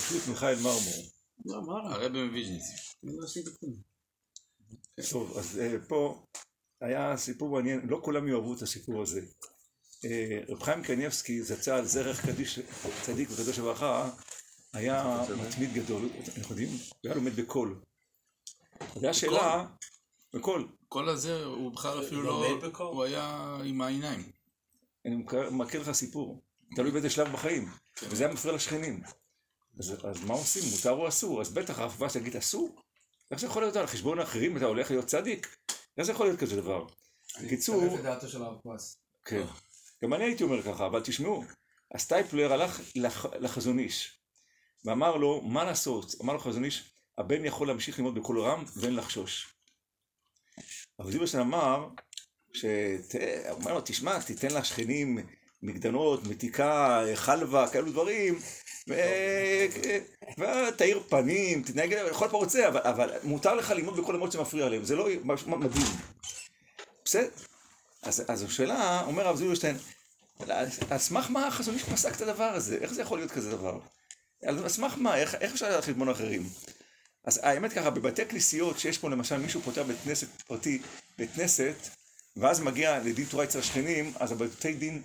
פשוט מיכאל מרמור. לא, מה רע? הרבי מוויז'ניץ. אני לא עשיתי כלום. טוב, אז פה היה סיפור מעניין, לא כולם יאהבו את הסיפור הזה. רב חיים קניבסקי, זצ"ל, זרח קדיש צדיק וקדוש לברכה, היה מתמיד גדול, אנחנו יודעים, הוא היה לומד בקול. אז היה שאלה, בקול. כל הזה הוא בכלל אפילו לא, הוא היה עם העיניים. אני מכיר לך סיפור, תלוי באיזה שלב בחיים, וזה היה מפריע לשכנים. אז מה עושים? מותר או אסור? אז בטח הרב פאס יגיד אסור? איך זה יכול להיות על חשבון האחרים? אתה הולך להיות צדיק? איך זה יכול להיות כזה דבר? בקיצור... אני מצטרף לדעתו של הרב פאס. כן. גם אני הייתי אומר ככה, אבל תשמעו, הסטייפלר הלך לחזון איש, ואמר לו, מה לעשות? אמר לו חזון איש, הבן יכול להמשיך ללמוד בקול רם ואין לחשוש. אבל זיברשטיין אמר, אומר לו, תשמע, תיתן לשכנים מגדנות, מתיקה, חלבה, כאלו דברים, ותאיר פנים, תתנהג לכל פעם רוצה, אבל מותר לך ללמוד בכל למרות שמפריע להם, זה לא מדהים. בסדר? אז השאלה, אומר הרב זילברשטיין, על סמך מה החזון איש פסק את הדבר הזה? איך זה יכול להיות כזה דבר? על סמך מה? איך אפשר לדעת חשבון אחרים? אז האמת ככה, בבתי כנסיות שיש פה למשל מישהו פותח בית כנסת פרטי, בית כנסת, ואז מגיע לדין תורה אצל השכנים, אז הבתי דין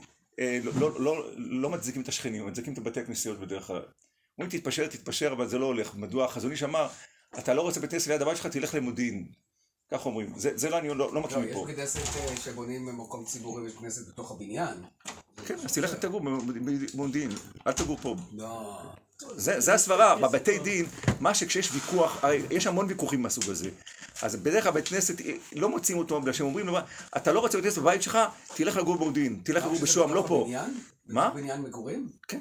לא מצדיקים את השכנים, מצדיקים את הבתי כנסיות בדרך כלל. אומרים תתפשר, אבל זה לא הולך. מדוע החזון איש אמר, אתה לא רוצה בית כנסת ליד הבית שלך, תלך למודיעין. כך אומרים, זה לא, אני לא מכיר מפה. יש בית כנסת שבונים במקום ציבורי בית כנסת בתוך הבניין. כן, אז תלך לתגור במודיעין, אל תגור פה. לא. זה הסברה, בבתי דין, מה שכשיש ויכוח, יש המון ויכוחים מהסוג הזה. אז בדרך כלל בית כנסת לא מוצאים אותו, בגלל שהם אומרים לו, אתה לא רוצה בית כנסת בבית שלך, תלך לגור במודיעין, תלך לגור בשוהם, לא פה. מה? בניין מגורים? כן.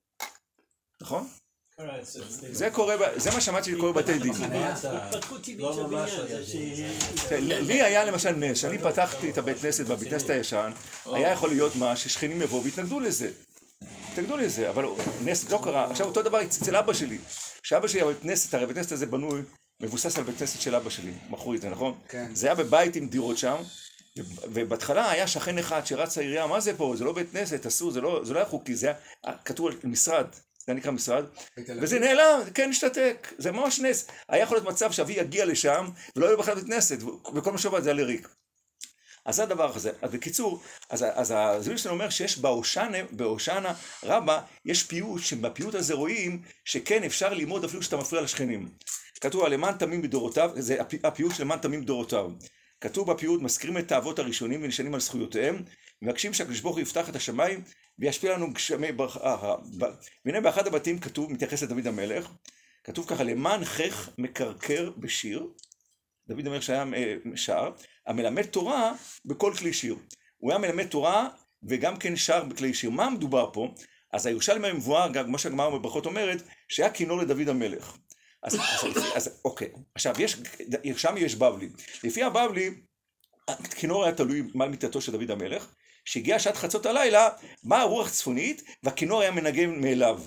נכון? זה קורה, זה מה שמעתי שקורה בבתי דין. התפתחות טבעית של בניין, זה לי היה למשל נס, שאני פתחתי את הבית כנסת בבית כנסת הישן, היה יכול להיות מה ששכנים יבואו והתנגדו לזה. התנגדו לזה, אבל נס לא קרה. עכשיו אותו דבר אצל אבא שלי. שאבא שלי הבית כנסת, הרי הבית כנסת הזה בנוי, מבוסס על בית כנסת של אבא שלי. מכרו את זה, נכון? כן. זה היה בבית עם דירות שם, ובהתחלה היה שכן אחד שרץ העירייה, מה זה פה? זה לא בית כנסת, אסור, זה לא היה חוקי, זה היה כתוב על משרד. זה נקרא משרד, וזה נעלם, כן, השתתק, זה ממש נס. היה יכול להיות מצב שאבי יגיע לשם, ולא יהיה בכלל בית כנסת, וכל מה שעובד זה היה לריק. אז זה הדבר הזה. אז בקיצור, אז זילברשטיין אומר שיש בהושענא רבה, יש פיוט, שבפיוט הזה רואים שכן אפשר ללמוד אפילו שאתה מפריע לשכנים. כתוב על למען תמים בדורותיו, זה הפיוט של למען תמים בדורותיו. כתוב בפיוט, מזכירים את האבות הראשונים ונשענים על זכויותיהם, מבקשים שהקדוש ברוך הוא יפתח את השמיים וישפיע לנו גשמי ברכה. והנה באחד הבתים כתוב, מתייחס לדוד המלך, כתוב ככה, למען חך מקרקר בשיר, דוד המלך שהיה שר, המלמד תורה בכל כלי שיר. הוא היה מלמד תורה וגם כן שר בכלי שיר. מה מדובר פה? אז הירושלמי המבואר, גם כמו שהגמרא בברכות אומרת, שהיה כינור לדוד המלך. אז אוקיי, עכשיו שם יש בבלי. לפי הבבלי, הכינור היה תלוי מעל מיטתו של דוד המלך, שהגיעה שעת חצות הלילה, באה רוח צפונית, והכינור היה מנגן מאליו.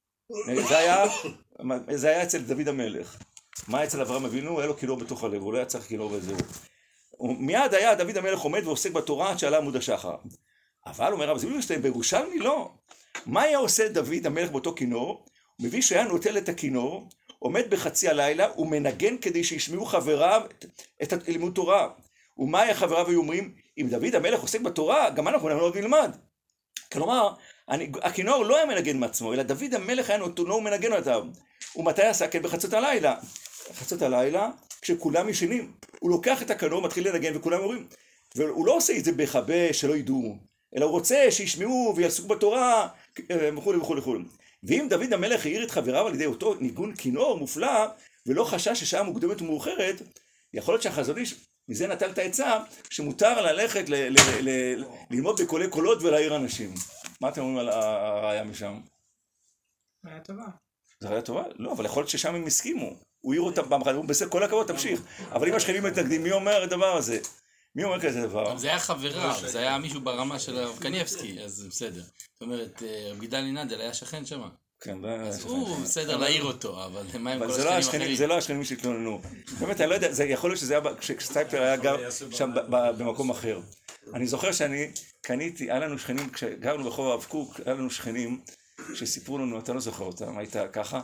זה היה אצל דוד המלך. מה אצל אברהם אבינו? היה לו כינור בתוך הלב, הוא לא היה צריך כינור וזהו. מיד היה דוד המלך עומד ועוסק בתורה עד שעלה עמוד השחר. אבל אומר רב זילברשטיין, בירושלמי לא. מה היה עושה דוד המלך באותו כינור? הוא מביא שהיה נוטל את הכינור, עומד בחצי הלילה ומנגן כדי שישמעו חבריו את לימוד תורה. ומה היה חבריו היו אומרים? אם דוד המלך עוסק בתורה, גם אנחנו לא נלמד. כלומר, הכינור לא היה מנגן מעצמו, אלא דוד המלך היה נותנו מנגן אותם. ומתי עשה? כן, בחצות הלילה. בחצות הלילה, כשכולם ישנים, הוא לוקח את הכינור, מתחיל לנגן וכולם אומרים. והוא לא עושה את זה בחבא שלא ידעו, אלא הוא רוצה שישמעו ויעסקו בתורה, וכו' וכו' וכו'. ואם דוד המלך העיר את חבריו על ידי אותו ניגון כינור מופלא, ולא חשש ששעה מוקדמת ומאוחרת, יכול להיות שהחזון איש מזה נטל את העצה, שמותר ללכת ללמוד בקולי קולות ולהעיר אנשים. מה אתם אומרים על הראיה משם? ראיה טובה. זה ראיה טובה? לא, אבל יכול להיות ששם הם הסכימו. הוא העיר אותם פעם אחת, הוא בסדר, כל הכבוד, תמשיך. אבל אם השכנים מתנגדים, מי אומר את הדבר הזה? מי אומר כזה דבר? זה היה חברה, זה היה מישהו ברמה של הרב קניבסקי, אז בסדר. זאת אומרת, גידל נינדל היה שכן שם. כן, הוא בסדר להעיר אותו, אבל מה עם כל השכנים אחרים? זה לא השכנים שהתלוננו. באמת, אני לא יודע, יכול להיות שזה היה כשסטייפלר היה גר שם במקום אחר. אני זוכר שאני קניתי, היה לנו שכנים, כשגרנו ברחוב הרב קוק, היה לנו שכנים שסיפרו לנו, אתה לא זוכר אותם, היית ככה,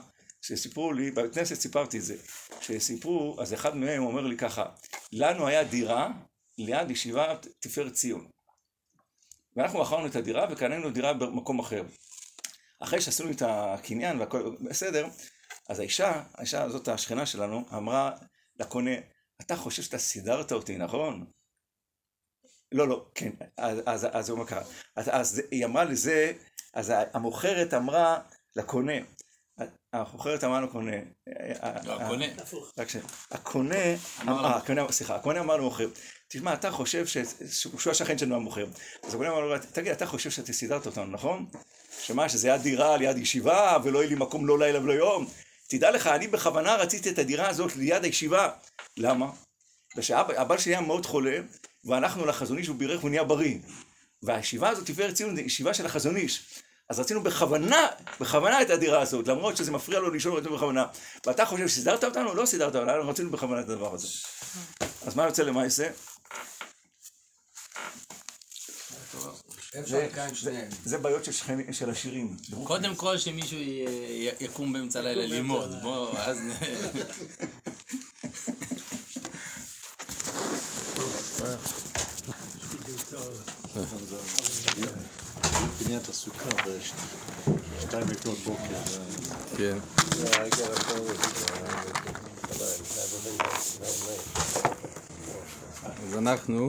שסיפרו לי, בבית כנסת סיפרתי את זה, שסיפרו, אז אחד מהם אומר לי ככה, לנו היה דירה ליד ישיבת תפארת ציון. ואנחנו מכרנו את הדירה וקנינו דירה במקום אחר. אחרי שעשינו את הקניין והכל בסדר, אז האישה הזאת השכנה שלנו, אמרה לקונה, אתה חושב שאתה סידרת אותי, נכון? לא, כן, אז הוא אומר ככה, אז היא אמרה לזה, אז המוכרת אמרה לקונה, הקונה אמר למוכר, תשמע, אתה חושב שהוא השכן שלנו המוכר, אז הקונה אמר לו, תגיד, אתה חושב שאתה סידרת אותנו, נכון? שמה, שזה היה דירה ליד ישיבה, ולא יהיה לי מקום לא לילה ולא יום, תדע לך, אני בכוונה רציתי את הדירה הזאת ליד הישיבה, למה? שהבעל שלי היה מאוד חולה, והלכנו לחזון איש, הוא בירך והוא נהיה בריא. והישיבה הזאת, תפארת ציון, היא ישיבה של החזון איש. אז רצינו בכוונה את הדירה הזאת, למרות שזה מפריע לו לשאול אותנו בכוונה. ואתה חושב שסידרת אותנו? לא סידרת אותנו, רצינו בכוונה את הדבר הזה. אז מה יוצא למעשה? זה בעיות של השירים. קודם כל שמישהו יקום באמצע לילה ללמוד. בוא, אז... בניית הסוכה בשתיים לפנות בוקר. כן. אז אנחנו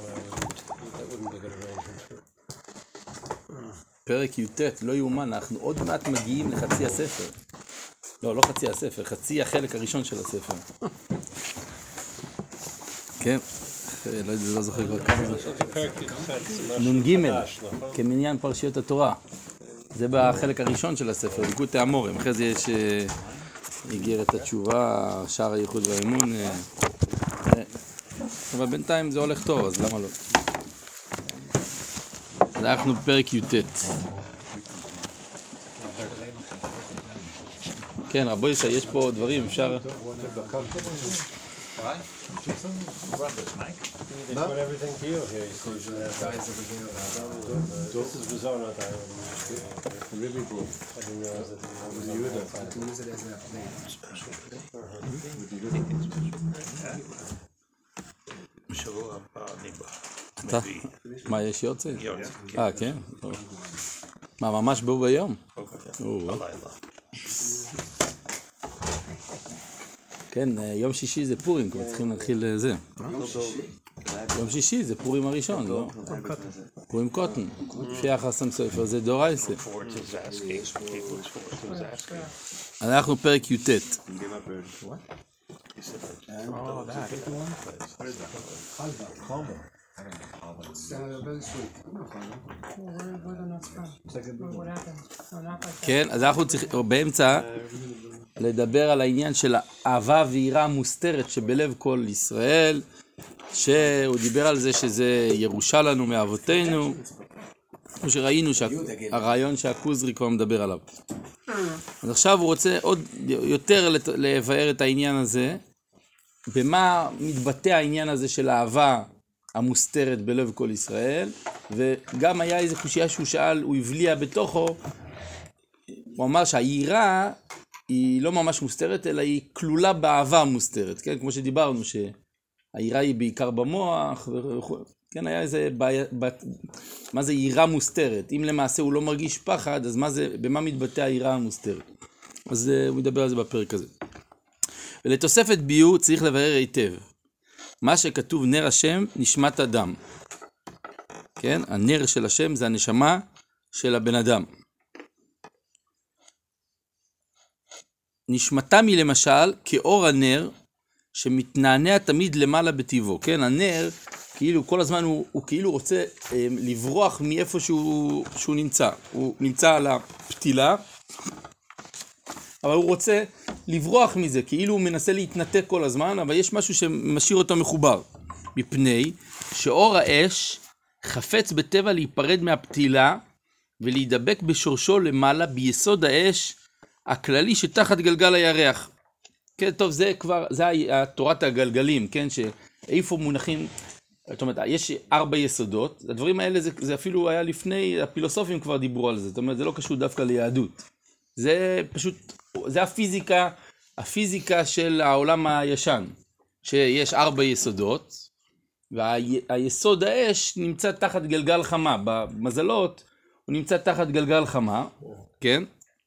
פרק י"ט, לא יאומן, אנחנו עוד מעט מגיעים לחצי הספר. לא חצי הספר, חצי החלק הראשון של הספר. כן. לא זוכר כבר כמה זה. נ"ג, כמניין פרשיות התורה. זה בחלק הראשון של הספר, ליקוטי המורים. אחרי זה יש איגרת התשובה, שער הייחוד והאמון. אבל בינתיים זה הולך טוב, אז למה לא? אנחנו בפרק י"ט. כן, רבו ישי, יש פה דברים, אפשר... אתה? מה, יש יוצא? כן? מה, ממש בו ביום? כן, יום שישי זה פורים, כבר צריכים להתחיל לזה. יום שישי זה פורים הראשון, לא? פורים קוטן. לפי החסם סופר זה דורייסה. אנחנו פרק י"ט. כן, אז אנחנו צריכים באמצע לדבר על העניין של האהבה ויראה מוסתרת שבלב כל ישראל, שהוא דיבר על זה שזה ירושה לנו מאבותינו, כמו שראינו שהרעיון שהכוזרי כבר מדבר עליו. אז עכשיו הוא רוצה עוד יותר לבאר את העניין הזה, במה מתבטא העניין הזה של האהבה המוסתרת בלב כל ישראל, וגם היה איזה קושיה שהוא שאל, הוא הבליע בתוכו, הוא אמר שהיראה היא לא ממש מוסתרת, אלא היא כלולה באהבה המוסתרת, כן? כמו שדיברנו, שהיראה היא בעיקר במוח, כן, היה איזה בעיה, מה זה יראה מוסתרת? אם למעשה הוא לא מרגיש פחד, אז במה מתבטא היראה המוסתרת? אז הוא מדבר על זה בפרק הזה. ולתוספת ביור צריך לבאר היטב. מה שכתוב נר השם נשמת אדם. כן? הנר של השם זה הנשמה של הבן אדם. נשמתם היא למשל כאור הנר שמתנענע תמיד למעלה בטבעו. כן? הנר כאילו כל הזמן הוא כאילו רוצה לברוח מאיפה שהוא נמצא. הוא נמצא על הפתילה, אבל הוא רוצה לברוח מזה, כאילו הוא מנסה להתנתק כל הזמן, אבל יש משהו שמשאיר אותו מחובר. מפני שאור האש חפץ בטבע להיפרד מהפתילה, ולהידבק בשורשו למעלה ביסוד האש הכללי שתחת גלגל הירח. כן, טוב, זה כבר, זה תורת הגלגלים, כן, שאיפה מונחים, זאת אומרת, יש 4 יסודות, הדברים האלה זה אפילו היה לפני, הפילוסופים כבר דיברו על זה, זאת אומרת, זה לא קשור דווקא ליהדות. זה פשוט זה הפיזיקה של העולם הישן, שיש 4 יסודות, והיסוד האש נמצא תחת גלגל חמה, במזלות הוא נמצא תחת גלגל חמה, כן?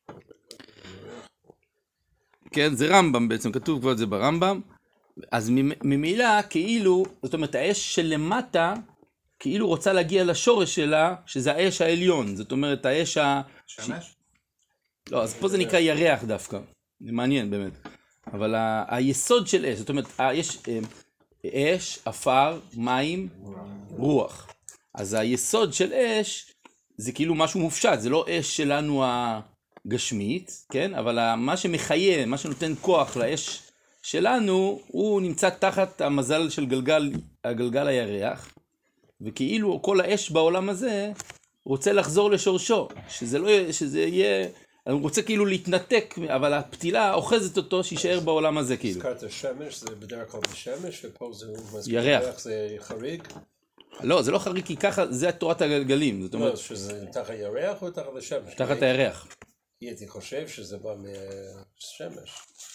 כן, זה רמב"ם בעצם, כתוב כבר את זה ברמב"ם, אז ממילא כאילו, זאת אומרת האש שלמטה, כאילו רוצה להגיע לשורש שלה, שזה האש העליון, זאת אומרת האש שמש? לא, אז פה זה נקרא ירח דווקא, זה מעניין באמת, אבל היסוד של אש, זאת אומרת, יש אש, אפר, מים, רוח, אז היסוד של אש זה כאילו משהו מופשט, זה לא אש שלנו הגשמית, כן? אבל מה שמחיה, מה שנותן כוח לאש שלנו, הוא נמצא תחת המזל של הגלגל הירח, וכאילו כל האש בעולם הזה רוצה לחזור לשורשו, שזה יהיה, הוא רוצה כאילו להתנתק, אבל הפתילה אוחזת אותו שישאר בעולם הזה כאילו. הזכרת השמש, זה בדרך כלל בשמש, ופה זה ירח. זה חריג. לא, זה לא חריג, כי ככה זה תורת הגלגלים, זאת אומרת. לא, שזה תחת הירח או תחת השמש? תחת הירח. הייתי חושב שזה בא מהשמש.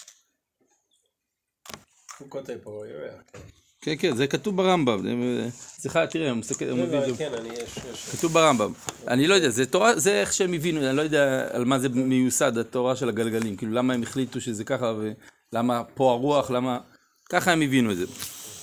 הוא כותב פה ירח, כן. כן, כן, זה כתוב ברמב"ם. סליחה, תראה, הוא מסתכל, כן, אני יש. כתוב ברמב"ם. אני לא יודע, זה תורה, זה איך שהם הבינו, אני לא יודע על מה זה מיוסד, התורה של הגלגלים. כאילו, למה הם החליטו שזה ככה, ולמה פה הרוח, למה... ככה הם הבינו את זה.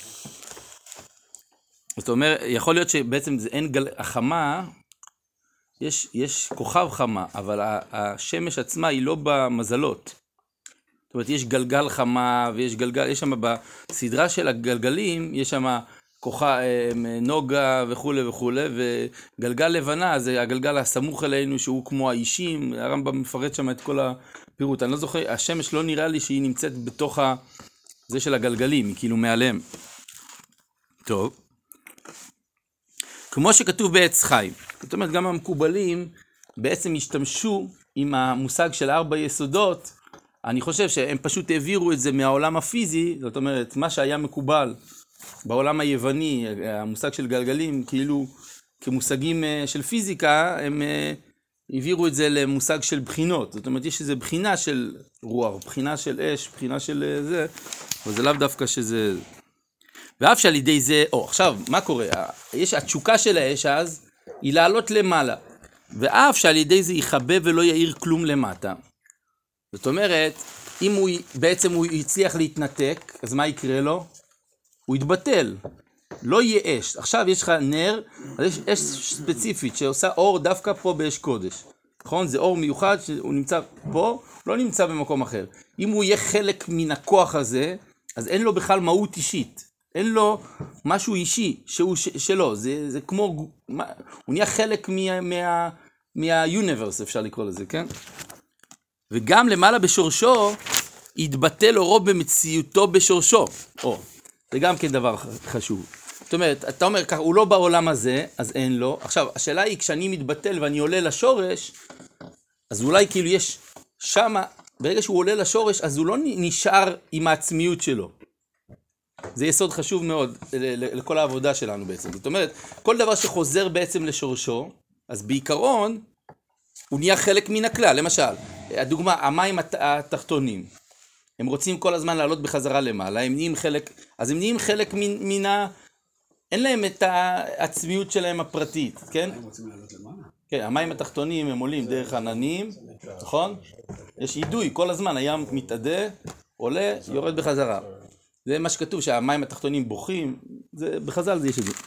זאת אומרת, יכול להיות שבעצם זה אין החמה, יש כוכב חמה, אבל השמש עצמה היא לא במזלות. זאת אומרת, יש גלגל חמה, ויש גלגל, יש שם בסדרה של הגלגלים, יש שם כוכב, נוגה וכו' וכו', וגלגל לבנה, זה הגלגל הסמוך אלינו, שהוא כמו האישים, הרמב"ם מפרט שם את כל הפירוט. אני לא זוכר, השמש לא נראה לי שהיא נמצאת בתוך זה של הגלגלים, היא כאילו מעליהם. טוב. כמו שכתוב בעץ חיים. זאת אומרת, גם המקובלים בעצם השתמשו עם המושג של 4 יסודות, אני חושב שהם פשוט העבירו את זה מהעולם הפיזי, זאת אומרת, מה שהיה מקובל בעולם היווני, המושג של גלגלים, כאילו כמושגים של פיזיקה, הם העבירו את זה למושג של בחינות. זאת אומרת, יש איזו בחינה של רוח, בחינה של אש, בחינה של זה, אבל זה לאו דווקא שזה... ואף שעל ידי זה, עכשיו, מה קורה? יש התשוקה של האש אז, היא לעלות למעלה. ואף שעל ידי זה יכבה ולא יאיר כלום למטה. זאת אומרת, אם בעצם הוא יצליח להתנתק, אז מה יקרה לו? הוא יתבטל. לא יהיה אש. עכשיו יש לך נר, אז יש אש ספציפית שעושה אור דווקא פה באש קודש. נכון? זה אור מיוחד שהוא נמצא פה, לא נמצא במקום אחר. אם הוא יהיה חלק מן הכוח הזה, אז אין לו בכלל מהות אישית. אין לו משהו אישי שהוא שלו. זה כמו, הוא נהיה חלק מהיוניברס, אפשר לקרוא לזה, כן? וגם למעלה בשורשו, יתבטל אורו במציאותו בשורשו. זה גם כן דבר חשוב. זאת אומרת, אתה אומר ככה, הוא לא בעולם הזה, אז אין לו. עכשיו, השאלה היא, כשאני מתבטל ואני עולה לשורש, אז אולי כאילו יש שמה, ברגע שהוא עולה לשורש, אז הוא לא נשאר עם העצמיות שלו. זה יסוד חשוב מאוד לכל העבודה שלנו בעצם. זאת אומרת, כל דבר שחוזר בעצם לשורשו, אז בעיקרון, הוא נהיה חלק מן הכלל. למשל, הדוגמה, המים התחתונים, הם רוצים כל הזמן לעלות בחזרה למעלה, הם נהיים חלק, אז הם נהיים חלק אין להם את העצמיות שלהם הפרטית, כן? הם רוצים לעלות למעלה? כן, המים התחתונים הם עולים דרך עננים, נכון? יש עידוי, כל הזמן הים מתעדה, עולה, יורד בחזרה. זה מה שכתוב, שהמים התחתונים בוכים, בחז"ל זה יש את זה.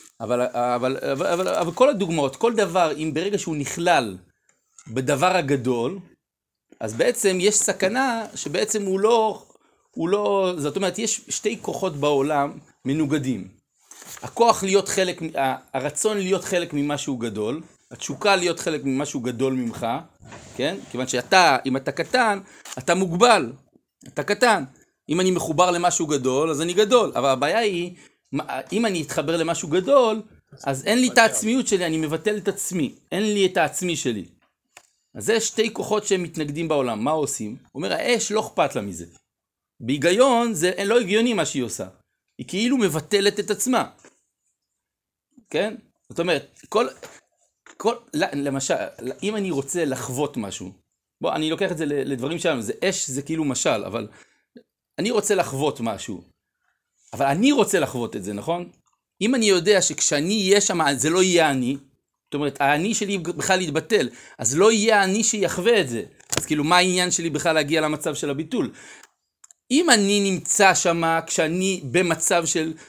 אבל כל הדוגמאות, כל דבר, אם ברגע שהוא נכלל בדבר הגדול, אז בעצם יש סכנה שבעצם הוא לא, זאת אומרת, יש 2 כוחות בעולם מנוגדים. הכוח להיות חלק, הרצון להיות חלק ממשהו גדול, התשוקה להיות חלק ממשהו גדול ממך, כן? כיוון שאתה, אם אתה קטן, אתה מוגבל, אתה קטן. אם אני מחובר למשהו גדול, אז אני גדול. אבל הבעיה היא, אם אני אתחבר למשהו גדול, אז אין לי את העצמיות שלי, אני מבטל את עצמי. אין לי את העצמי שלי. אז זה 2 כוחות שהם מתנגדים בעולם. מה עושים? הוא אומר, האש לא אכפת לה מזה. בהיגיון, זה לא הגיוני מה שהיא עושה. היא כאילו מבטלת את עצמה. כן? זאת אומרת, למשל, אם אני רוצה לחוות משהו, בוא, אני לוקח את זה לדברים שלנו, זה אש, זה כאילו משל, אבל אני רוצה לחוות משהו, אבל אני רוצה לחוות את זה, נכון? אם אני יודע שכשאני אהיה שם, זה לא יהיה אני, זאת אומרת, האני שלי בכלל יתבטל, אז לא יהיה אני שיחווה את זה. אז כאילו, מה העניין שלי בכלל להגיע למצב של הביטול? אם אני נמצא שם, כשאני במצב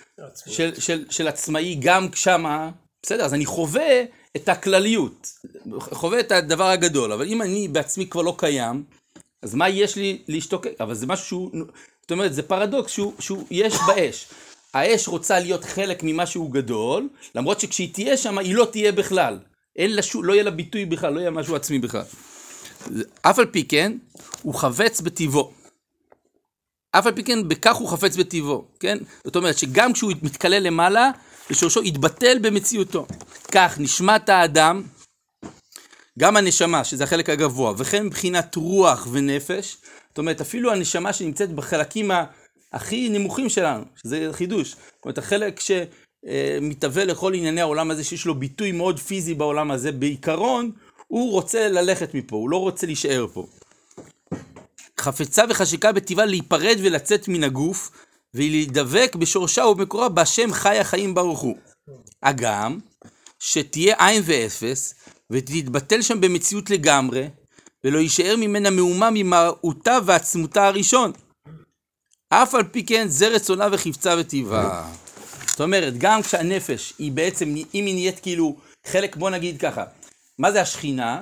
של עצמאי, גם שמה, בסדר, אז אני חווה את הכלליות, חווה את הדבר הגדול, אבל אם אני בעצמי כבר לא קיים, אז מה יש לי להשתוקק? אבל זה משהו, זאת אומרת, זה פרדוקס שהוא יש באש. האש רוצה להיות חלק ממשהו גדול, למרות שכשהיא תהיה שם, היא לא תהיה בכלל. לא יהיה לה ביטוי בכלל, לא יהיה משהו עצמי בכלל. אף על פי כן, הוא חפץ בטבעו. אף על פי כן, בכך הוא חפץ בטבעו, כן? זאת אומרת שגם כשהוא מתקלל למעלה, ושורשו יתבטל במציאותו. כך נשמת האדם, גם הנשמה, שזה החלק הגבוה, וכן מבחינת רוח ונפש, זאת אומרת, אפילו הנשמה שנמצאת בחלקים הכי נמוכים שלנו, שזה חידוש. זאת אומרת, החלק שמתהווה לכל ענייני העולם הזה, שיש לו ביטוי מאוד פיזי בעולם הזה, בעיקרון, הוא רוצה ללכת מפה, הוא לא רוצה להישאר פה. חפצה וחשיקה בטבעה להיפרד ולצאת מן הגוף, ולהידבק בשורשה ובמקורה בהשם חי החיים ברוך הוא. אגם, שתהיה עין ואפס, ותתבטל שם במציאות לגמרי, ולא יישאר ממנה מאומה ממהותה ועצמותה הראשון. אף על פי כן זה רצונה וחפצה וטבעה. זאת אומרת, גם כשהנפש היא בעצם, אם היא נהיית כאילו חלק, בוא נגיד ככה, מה זה השכינה?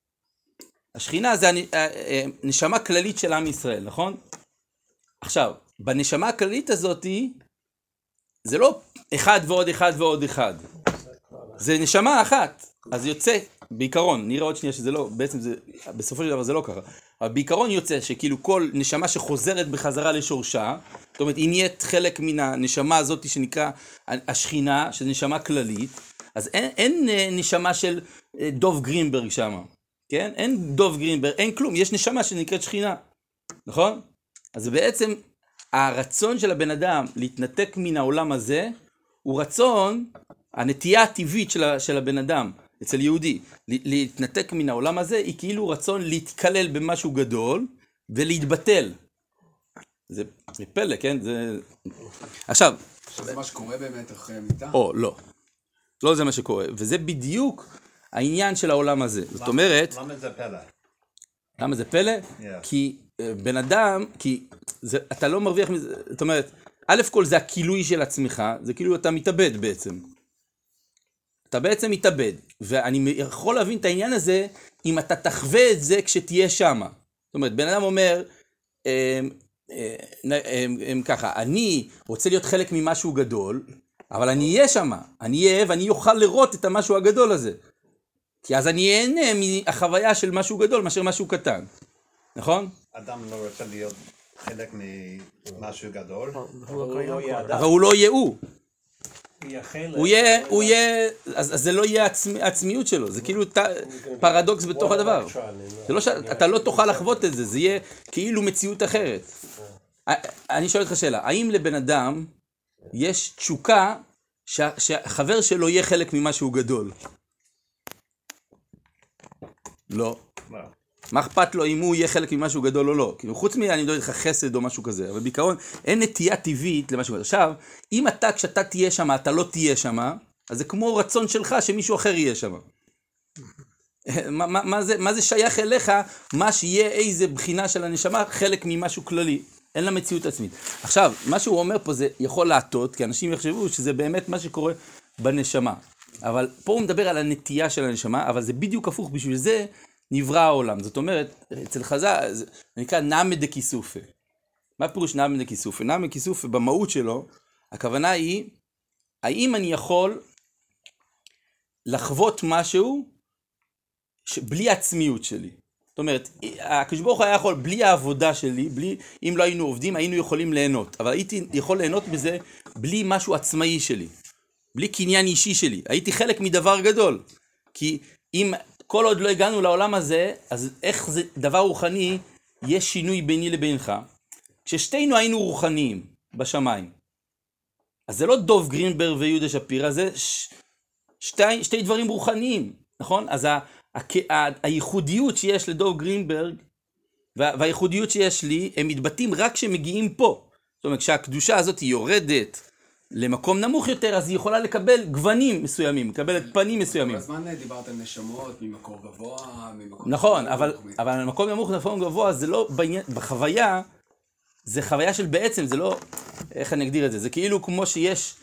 השכינה זה הנשמה כללית של עם ישראל, נכון? עכשיו, בנשמה הכללית הזאת, זה לא אחד ועוד אחד ועוד אחד. זה נשמה אחת. אז יוצא, בעיקרון, נראה עוד שנייה שזה לא, בעצם זה, בסופו של דבר זה לא ככה. אבל בעיקרון יוצא שכאילו כל נשמה שחוזרת בחזרה לשורשה, זאת אומרת, היא נהיית חלק מן הנשמה הזאת שנקרא השכינה, שזה נשמה כללית, אז אין נשמה של דוב גרינברג שם, כן? אין דוב גרינברג, אין כלום, יש נשמה שנקראת שכינה, נכון? אז בעצם הרצון של הבן אדם להתנתק מן העולם הזה, הוא רצון, הנטייה הטבעית של הבן אדם, אצל יהודי, להתנתק מן העולם הזה, היא כאילו רצון להתקלל במשהו גדול, ולהתבטל. זה פלא, כן? זה... עכשיו... זה מה שקורה באמת אחרי המיטה? או, לא. לא זה מה שקורה. וזה בדיוק העניין של העולם הזה. זאת אומרת... למה זה פלא? למה זה פלא? כי בן אדם, כי אתה לא מרוויח מזה, זאת אומרת, א' כל זה הכילוי של עצמך, זה כאילו אתה מתאבד בעצם. אתה בעצם מתאבד, ואני יכול להבין את העניין הזה, אם אתה תחווה את זה כשתהיה שמה. זאת אומרת, בן אדם אומר, ככה, אני רוצה להיות חלק ממשהו גדול, אבל אני אהיה שמה, אני אהיה ואני אוכל לראות את המשהו הגדול הזה. כי אז אני אהנה מהחוויה של משהו גדול, מאשר משהו קטן. נכון? אדם לא רוצה להיות חלק ממשהו גדול. אבל הוא לא יהיה הוא. הוא יהיה, אז זה לא יהיה העצמיות שלו, זה כאילו פרדוקס בתוך הדבר. אתה לא תוכל לחוות את זה, זה יהיה כאילו מציאות אחרת. אני שואל אותך שאלה, האם לבן אדם יש תשוקה שהחבר שלו יהיה חלק ממשהו גדול? לא. מה אכפת לו אם הוא יהיה חלק ממשהו גדול או לא? כאילו, חוץ אני מדבר איתך חסד או משהו כזה, אבל בעיקרון אין נטייה טבעית למשהו כזה. עכשיו, אם כשאתה תהיה שם, אתה לא תהיה שם, אז זה כמו רצון שלך שמישהו אחר יהיה שם. מה זה שייך אליך, מה שיהיה איזה בחינה של הנשמה, חלק ממשהו כללי. אין לה מציאות עצמית. עכשיו, מה שהוא אומר פה זה יכול להטות, כי אנשים יחשבו שזה באמת מה שקורה בנשמה. אבל פה הוא מדבר על הנטייה של הנשמה, אבל זה בדיוק הפוך, בשביל זה נברא העולם. זאת אומרת, אצל חז"ל, זה נקרא נמי דקיסופי. מה פירוש נמי דקיסופי? נמי דקיסופי, במהות שלו, הכוונה היא, האם אני יכול לחוות משהו בלי עצמיות שלי? זאת אומרת, הקדוש ברוך הוא היה יכול, בלי העבודה שלי, אם לא היינו עובדים, היינו יכולים ליהנות. אבל הייתי יכול ליהנות בזה בלי משהו עצמאי שלי. בלי קניין אישי שלי. הייתי חלק מדבר גדול. כי אם כל עוד לא הגענו לעולם הזה, אז איך זה דבר רוחני, יש שינוי ביני לבינך. כששתינו היינו רוחניים בשמיים. אז זה לא דוב גרינברג ויהודה שפירא, זה שתי דברים רוחניים, נכון? אז הייחודיות שיש לדוב גרינברג, והייחודיות שיש לי, הם מתבטאים רק כשמגיעים פה. זאת אומרת, כשהקדושה הזאת היא יורדת למקום נמוך יותר, אז היא יכולה לקבל גוונים מסוימים, מקבלת פנים מסוימים. בזמן דיברת על נשמות ממקור גבוה, ממקום... נכון, אבל מקום נמוך ומקום גבוה זה לא בחוויה, זה חוויה של בעצם, זה לא, איך אני אגדיר את זה? זה כאילו כמו שיש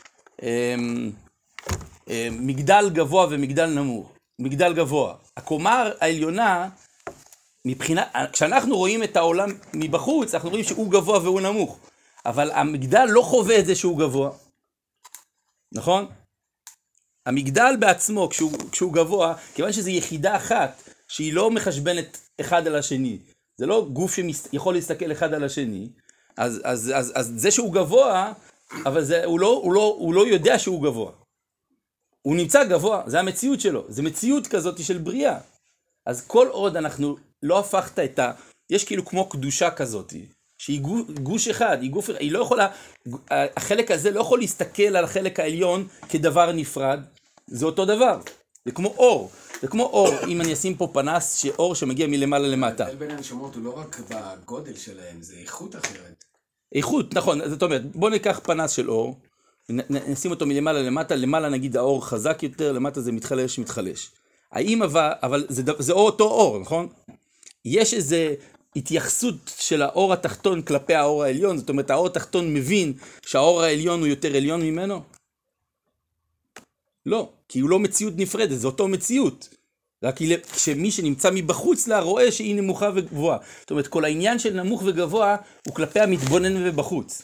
מגדל גבוה ומגדל נמוך. מגדל גבוה. הקומה העליונה, כשאנחנו רואים את העולם מבחוץ, אנחנו רואים שהוא גבוה והוא נמוך. אבל המגדל לא חווה את זה שהוא גבוה. נכון? המגדל בעצמו, כשהוא גבוה, כיוון שזו יחידה אחת, שהיא לא מחשבנת אחד על השני, זה לא גוף שיכול להסתכל אחד על השני, אז זה שהוא גבוה, אבל הוא לא יודע שהוא גבוה. הוא נמצא גבוה, זה המציאות שלו, זה מציאות כזאת של בריאה. אז כל עוד אנחנו לא הפכת יש כאילו כמו קדושה כזאת, שהיא גוש אחד, היא לא יכולה, החלק הזה לא יכול להסתכל על החלק העליון כדבר נפרד, זה אותו דבר, זה כמו אור, אם אני אשים פה פנס, אור שמגיע מלמעלה למטה. ההבדל בין הנשמות הוא לא רק בגודל שלהם, זה איכות אחרת. איכות, נכון, זאת אומרת, בוא ניקח פנס של אור, נשים אותו מלמעלה למטה, למעלה נגיד האור חזק יותר, למטה זה מתחלש. אבל זה אותו אור, נכון? יש איזה התייחסות של האור התחתון כלפי האור העליון, זאת אומרת, האור התחתון מבין שהאור העליון הוא יותר עליון ממנו? לא, כי הוא לא מציאות נפרדת, זה אותו מציאות. רק שמי שנמצא מבחוץ לה רואה שהיא נמוכה וגבוהה. זאת אומרת, כל העניין של נמוך וגבוה הוא כלפי המתבונן ובחוץ.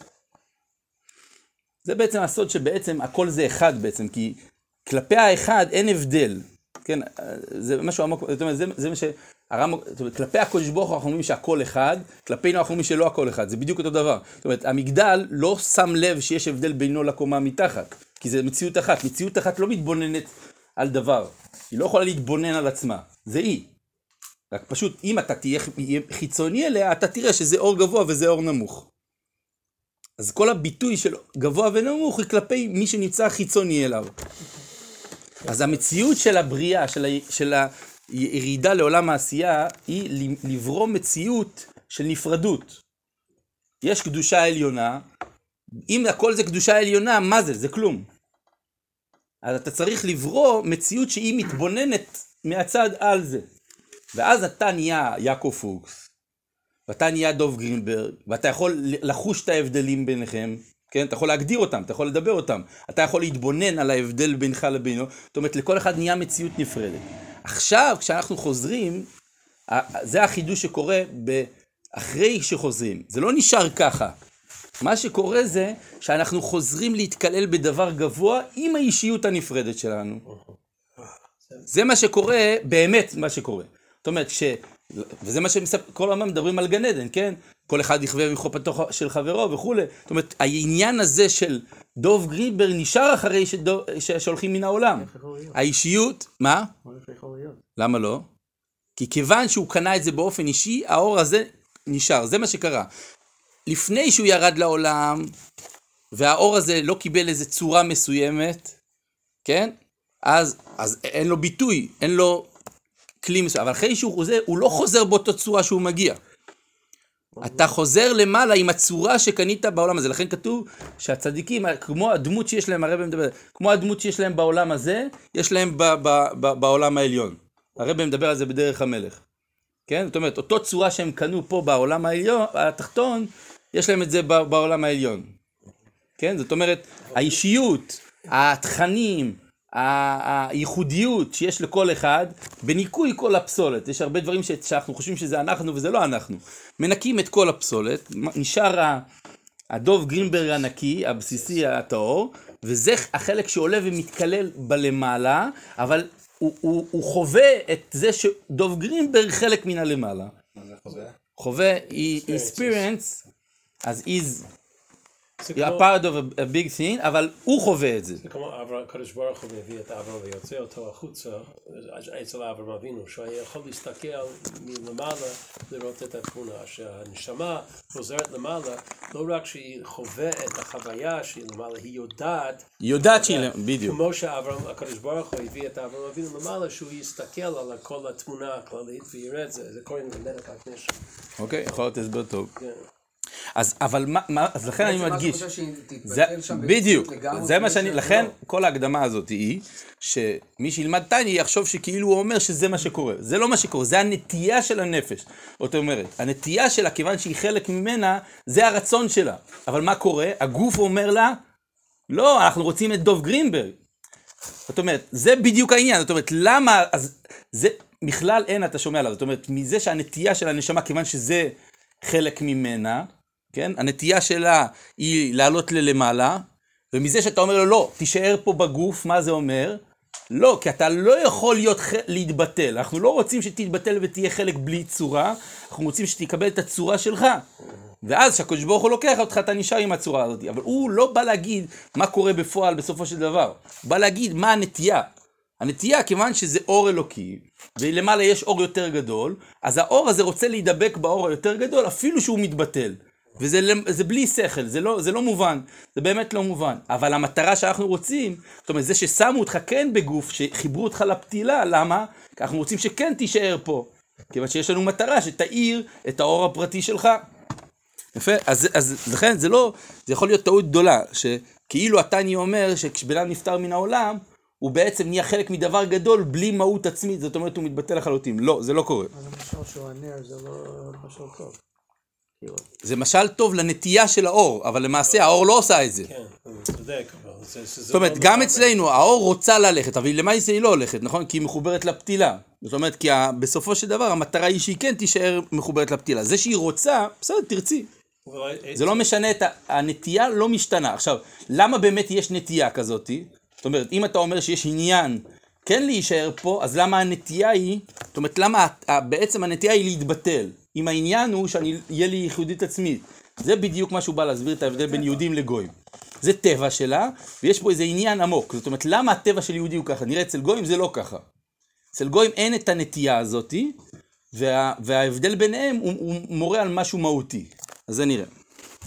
זה בעצם הסוד שבעצם הכל זה אחד בעצם, כי כלפי האחד אין הבדל. כן, זה משהו עמוק, זאת אומרת, זה מה כלפי הקדוש ברוך הוא אנחנו אומרים שהכל אחד, כלפינו אנחנו אומרים שלא הכל אחד, זה בדיוק אותו דבר. זאת אומרת, המגדל לא שם לב שיש הבדל בינו לקומה מתחת, כי זה מציאות אחת. מציאות אחת לא מתבוננת על דבר, היא לא יכולה להתבונן על עצמה, זה היא. רק פשוט, אם אתה תהיה חיצוני אליה, אתה תראה שזה אור גבוה וזה אור נמוך. אז כל הביטוי של גבוה ונמוך היא כלפי מי שנמצא חיצוני אליו. אז המציאות של הבריאה, של הירידה לעולם העשייה, היא לברוא מציאות של נפרדות. יש קדושה עליונה, אם הכל זה קדושה עליונה, מה זה? זה כלום. אז אתה צריך לברוא מציאות שהיא מתבוננת מהצד על זה. ואז אתה נהיה יעקב פוקס, ואתה נהיה דוב גרינברג, ואתה יכול לחוש את ההבדלים ביניכם, כן? אתה יכול להגדיר אותם, אתה יכול לדבר אותם, אתה יכול להתבונן על ההבדל בינך לבינו, זאת אומרת, לכל אחד נהיה מציאות נפרדת. עכשיו, כשאנחנו חוזרים, זה החידוש שקורה אחרי שחוזרים, זה לא נשאר ככה. מה שקורה זה שאנחנו חוזרים להתקלל בדבר גבוה עם האישיות הנפרדת שלנו. זה מה שקורה, באמת מה שקורה. זאת אומרת, וזה מה כל הזמן מדברים על גן עדן, כן? כל אחד יחווה מחופתו של חברו וכו'. זאת אומרת, העניין הזה של דוב גרינברג נשאר אחרי שהולכים מן העולם. האישיות, מה? למה לא? כי כיוון שהוא קנה את זה באופן אישי, האור הזה נשאר, זה מה שקרה. לפני שהוא ירד לעולם, והאור הזה לא קיבל איזו צורה מסוימת, כן? אז אין לו ביטוי, אין לו כלי מסוים, אבל אחרי שהוא חוזר, הוא לא חוזר באותו צורה שהוא מגיע. אתה חוזר למעלה עם הצורה שקנית בעולם הזה, לכן כתוב שהצדיקים, כמו הדמות שיש להם, הרב מדבר, כמו הדמות שיש להם בעולם הזה, יש להם בעולם העליון. הרב מדבר על זה בדרך המלך. כן? זאת אומרת, אותו צורה שהם קנו פה בעולם העליון, התחתון, יש להם את זה בעולם העליון. כן? זאת אומרת, האישיות, התכנים, הייחודיות שיש לכל אחד, בניקוי כל הפסולת. יש הרבה דברים שאנחנו חושבים שזה אנחנו וזה לא אנחנו. מנקים את כל הפסולת, נשאר הדוב גרינברג הנקי, הבסיסי הטהור, וזה החלק שעולה ומתקלל בלמעלה, אבל הוא חווה את זה שדוב גרינברג חלק מן הלמעלה. מה זה חווה? חווה, he experience, אז is, you're part of a big thing, אבל הוא חווה את זה. זה כמו הקדוש ברוך הוא מביא את אברהם ויוצא אותו החוצה, אצל אברהם אבינו, שהוא היה יכול להסתכל מלמעלה, לראות את התמונה, שהנשמה חוזרת למעלה, לא רק שהיא חווה את החוויה שהיא למעלה, היא יודעת שהיא, בדיוק. כמו שאברהם, הקדוש ברוך הוא הביא את אברהם אבינו למעלה, שהוא יסתכל על כל התמונה הכללית ויראה את זה, זה קוראים למלך הקדש. אוקיי, יכול להיות הסבר טוב. כן. אז אבל מה, אז לכן אני מדגיש, שם בדיוק, לגמרי, זה מה שאני, לא. לכן כל ההקדמה הזאת היא, שמי שילמד טייני יחשוב שכאילו הוא אומר שזה מה שקורה, זה לא מה שקורה, זה הנטייה של הנפש, זאת אומרת, הנטייה שלה, כיוון שהיא חלק ממנה, זה הרצון שלה, אבל מה קורה? הגוף אומר לה, לא, אנחנו רוצים את דוב גרינברג, זאת אומרת, זה בדיוק העניין, זאת אומרת, למה, אז זה, בכלל אין, אתה שומע עליו, זאת אומרת, מזה שהנטייה של הנשמה, כיוון שזה חלק ממנה, כן? הנטייה שלה היא לעלות ללמעלה, ומזה שאתה אומר לו, לא, תישאר פה בגוף, מה זה אומר? לא, כי אתה לא יכול להתבטל. אנחנו לא רוצים שתתבטל ותהיה חלק בלי צורה, אנחנו רוצים שתקבל את הצורה שלך. ואז שהקדוש ברוך הוא לוקח אותך, אתה נשאר עם הצורה הזאת. אבל הוא לא בא להגיד מה קורה בפועל בסופו של דבר. הוא בא להגיד מה הנטייה. הנטייה, כיוון שזה אור אלוקי, ולמעלה יש אור יותר גדול, אז האור הזה רוצה להידבק באור היותר גדול, אפילו שהוא מתבטל. וזה בלי שכל, זה לא מובן, זה באמת לא מובן. אבל המטרה שאנחנו רוצים, זאת אומרת, זה ששמו אותך כן בגוף, שחיברו אותך לפתילה, למה? כי אנחנו רוצים שכן תישאר פה. כיוון שיש לנו מטרה שתאיר את האור הפרטי שלך. יפה, אז לכן זה יכול להיות טעות גדולה, שכאילו התניא אומר שכשבן נפטר מן העולם, הוא בעצם נהיה חלק מדבר גדול בלי מהות עצמית, זאת אומרת הוא מתבטל לחלוטין. לא, זה לא קורה. אז המשל שהוא הנר זה לא משל טוב. זה משל טוב לנטייה של האור, אבל למעשה האור לא עושה את זה. כן, צודק, אבל זאת אומרת, גם אצלנו האור רוצה ללכת, אבל למעשה היא לא הולכת, נכון? כי היא מחוברת לפתילה. זאת אומרת, כי בסופו של דבר המטרה היא שהיא כן תישאר מחוברת לפתילה. זה שהיא רוצה, בסדר, תרצי. זה לא משנה, הנטייה לא משתנה. עכשיו, למה באמת יש נטייה כזאת? זאת אומרת, אם אתה אומר שיש עניין כן להישאר פה, אז למה הנטייה היא, זאת אומרת, למה בעצם הנטייה היא להתבטל? אם העניין הוא שיהיה לי ייחודית עצמית. זה בדיוק מה שהוא בא להסביר את ההבדל בין יהודים לגויים. זה טבע שלה, ויש פה איזה עניין עמוק. זאת אומרת, למה הטבע של יהודי הוא ככה? נראה אצל גויים זה לא ככה. אצל גויים אין את הנטייה הזאת, וההבדל ביניהם הוא מורה על משהו מהותי. אז זה נראה.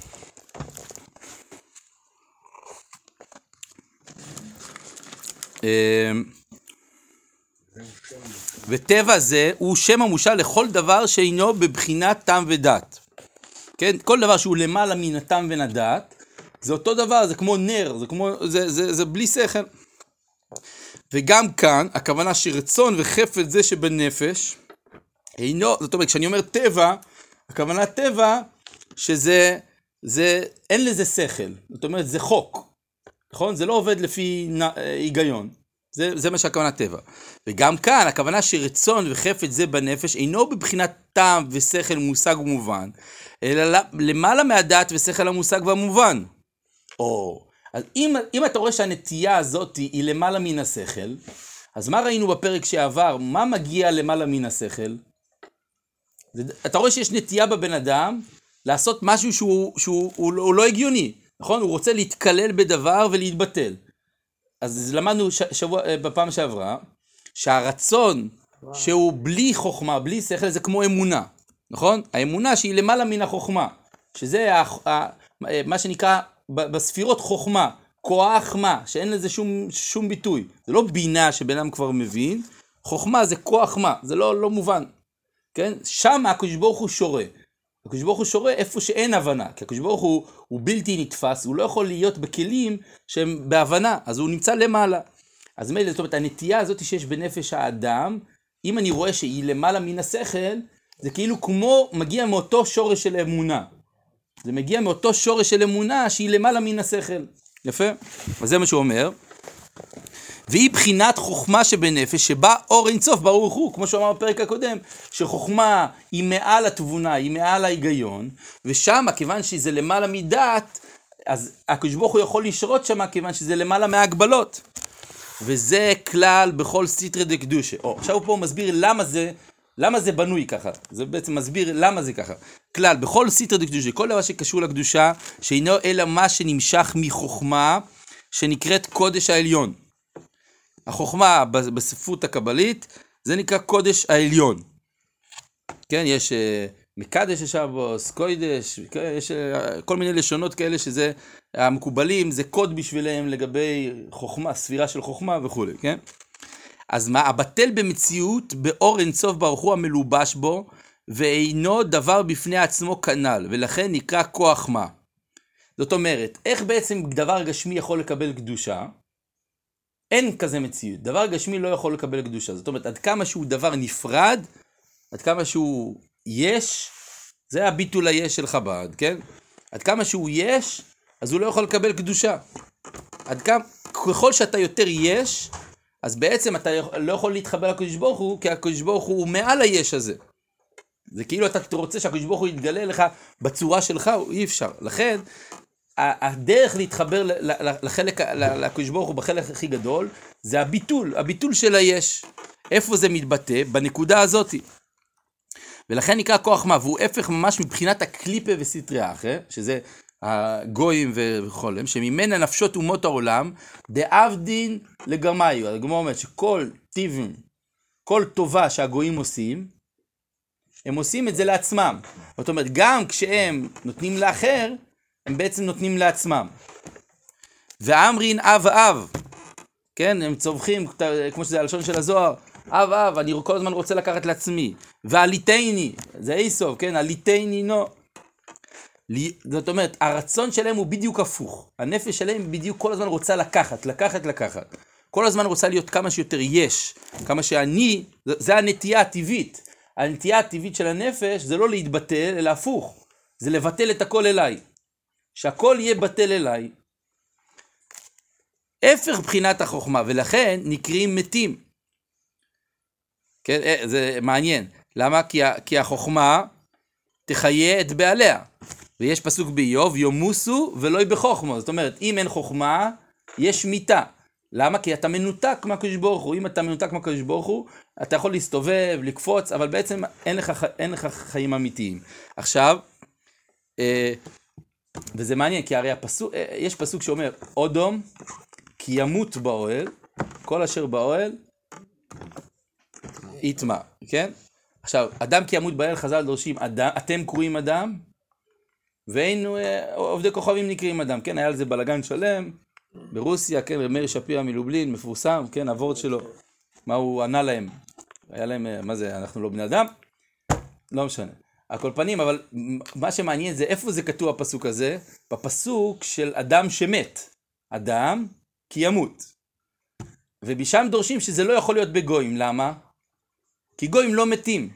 וטבע זה הוא שם המושל לכל דבר שאינו בבחינת טעם ודת. כן? כל דבר שהוא למעלה מן הטעם ונדעת, זה אותו דבר, זה כמו נר, זה בלי שכל. וגם כאן, הכוונה שרצון וחפץ זה שבנפש, אינו, זאת אומרת, כשאני אומר טבע, הכוונה טבע, שזה, אין לזה שכל. זאת אומרת, זה חוק. נכון? זה לא עובד לפי היגיון. זה מה שהכוונה טבע. וגם כאן, הכוונה שרצון וחפץ זה בנפש, אינו בבחינת טעם ושכל מושג ומובן, אלא למעלה מהדעת ושכל המושג והמובן. אז אם אתה רואה שהנטייה הזאת היא למעלה מן השכל, אז מה ראינו בפרק שעבר? מה מגיע למעלה מן השכל? אתה רואה שיש נטייה בבן אדם לעשות משהו שהוא לא הגיוני, נכון? הוא רוצה להתקלל בדבר ולהתבטל. אז למדנו בפעם שעברה, שהרצון שהוא בלי חוכמה, בלי שכל, זה כמו אמונה, נכון? האמונה שהיא למעלה מן החוכמה, שזה מה שנקרא בספירות חוכמה, כוח מה, שאין לזה שום ביטוי. זה לא בינה שבן אדם כבר מבין, חוכמה זה כוח מה, זה לא מובן. כן? שם הקדוש ברוך הוא שורה. הקדוש ברוך הוא שורה איפה שאין הבנה, כי הקדוש ברוך הוא בלתי נתפס, הוא לא יכול להיות בכלים שהם בהבנה, אז הוא נמצא למעלה. אז מילא, זאת אומרת, הנטייה הזאת שיש בנפש האדם, אם אני רואה שהיא למעלה מן השכל, זה כאילו כמו מגיע מאותו שורש של אמונה. זה מגיע מאותו שורש של אמונה שהיא למעלה מן השכל. יפה? אז זה מה שהוא אומר. והיא בחינת חוכמה שבנפש, שבה אור אין סוף ברוך הוא, כמו שהוא אמר בפרק הקודם, שחוכמה היא מעל התבונה, היא מעל ההיגיון, ושם, כיוון שזה למעלה מדעת, אז הקדוש ברוך הוא יכול לשרות שם, כיוון שזה למעלה מההגבלות. וזה כלל בכל סתרא דקדושא. עכשיו הוא פה מסביר למה זה למה זה בנוי ככה? זה בעצם מסביר למה זה ככה. כלל, בכל סתר דקדושה, כל דבר שקשור לקדושה, שאינו אלא מה שנמשך מחוכמה, שנקראת קודש העליון. החוכמה בספרות הקבלית, זה נקרא קודש העליון. כן, יש מקדש השבוס, קודש, יש כל מיני לשונות כאלה שזה, המקובלים, זה קוד בשבילם לגבי חוכמה, ספירה של חוכמה וכו', כן? אז מה, הבטל במציאות באור אינסוף ברוך הוא המלובש בו, ואינו דבר בפני עצמו כנ"ל, ולכן נקרא כוח מה. זאת אומרת, איך בעצם דבר גשמי יכול לקבל קדושה? אין כזה מציאות. דבר גשמי לא יכול לקבל קדושה. זאת אומרת, עד כמה שהוא דבר נפרד, עד כמה שהוא יש, זה הביטול היש של חב"ד, כן? עד כמה שהוא יש, אז הוא לא יכול לקבל קדושה. עד כמה, ככל שאתה יותר יש, אז בעצם אתה לא יכול להתחבר לקדוש ברוך הוא, כי הקדוש ברוך הוא מעל היש הזה. זה כאילו אתה רוצה שהקדוש ברוך הוא יתגלה לך בצורה שלך, אי אפשר. לכן, הדרך להתחבר לחלק, לקדוש ברוך הוא בחלק הכי גדול, זה הביטול של היש. איפה זה מתבטא? בנקודה הזאת. ולכן נקרא כוח מה, והוא הפך ממש מבחינת הקליפה וסטרי אחר, שזה הגויים וחולם, שממנה נפשות אומות העולם, דאבדין לגרמיו. הגמרא אומרת שכל טיבים, כל טובה שהגויים עושים, הם עושים את זה לעצמם. זאת אומרת, גם כשהם נותנים לאחר, הם בעצם נותנים לעצמם. ואמרין אב, כן, הם צווחים, כמו שזה הלשון של הזוהר, אב, אני כל הזמן רוצה לקחת לעצמי. ועליתני, זה איסוף, כן, עליתני נו. זאת אומרת, הרצון שלהם הוא בדיוק הפוך. הנפש שלהם בדיוק כל הזמן רוצה לקחת. כל הזמן רוצה להיות כמה שיותר יש, כמה שאני, זה הנטייה הטבעית. הנטייה הטבעית של הנפש זה לא להתבטל, אלא הפוך. זה לבטל את הכל אליי. שהכל יהיה בטל אליי. הפך בחינת החוכמה, ולכן נקראים מתים. כן, זה מעניין. למה? כי החוכמה תחיה את בעליה. ויש פסוק באיוב, יומוסו ולא בחוכמה. זאת אומרת, אם אין חוכמה, יש מיתה. למה? כי אתה מנותק מהקדוש ברוך הוא. אם אתה מנותק מהקדוש ברוך הוא, אתה יכול להסתובב, לקפוץ, אבל בעצם אין לך חיים אמיתיים. עכשיו, וזה מעניין, כי הרי יש פסוק שאומר, אודום, כי ימות באוהל, כל אשר באוהל, יטמע, כן? עכשיו, אדם כי ימות באוהל, חז"ל דורשים, אתם קרואים אדם, והיינו עובדי כוכבים נקראים אדם, כן? היה לזה בלגן שלם, ברוסיה, כן? מאיר שפירא מלובלין, מפורסם, כן? הוורד שלו, מה הוא ענה להם? היה להם, מה זה, אנחנו לא בני אדם? לא משנה. על כל פנים, אבל מה שמעניין זה איפה זה כתוב הפסוק הזה? בפסוק של אדם שמת. אדם כי ימות. ובשם דורשים שזה לא יכול להיות בגויים. למה? כי גויים לא מתים.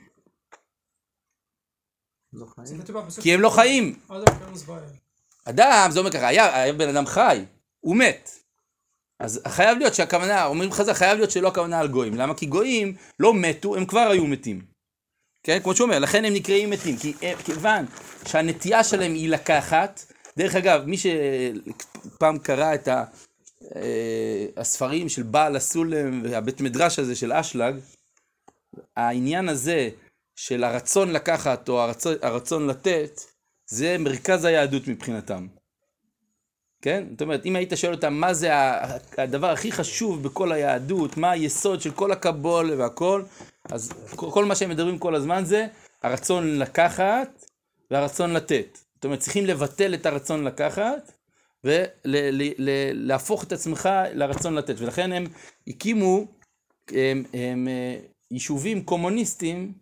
כי הם לא חיים. אדם, זה אומר ככה, היה בן אדם חי, הוא מת. אז חייב להיות שהכוונה, אומרים חז"ל, חייב להיות שלא הכוונה על גויים. למה? כי גויים לא מתו, הם כבר היו מתים. כן? כמו שאומר, לכן הם נקראים מתים, כיוון שהנטייה שלהם היא לקחת. דרך אגב, מי שפעם קרא את הספרים של בעל הסולם והבית מדרש הזה של אשלג, העניין הזה של הרצון לקחת או הרצון לתת, זה מרכז היהדות מבחינתם. כן? זאת אומרת, אם היית שואל אותם מה זה הדבר הכי חשוב בכל היהדות, מה היסוד של כל הקבול והכל, אז כל מה שהם מדברים כל הזמן זה הרצון לקחת והרצון לתת. זאת אומרת, צריכים לבטל את הרצון לקחת ולהפוך את עצמך לרצון לתת. ולכן הם הקימו יישובים קומוניסטיים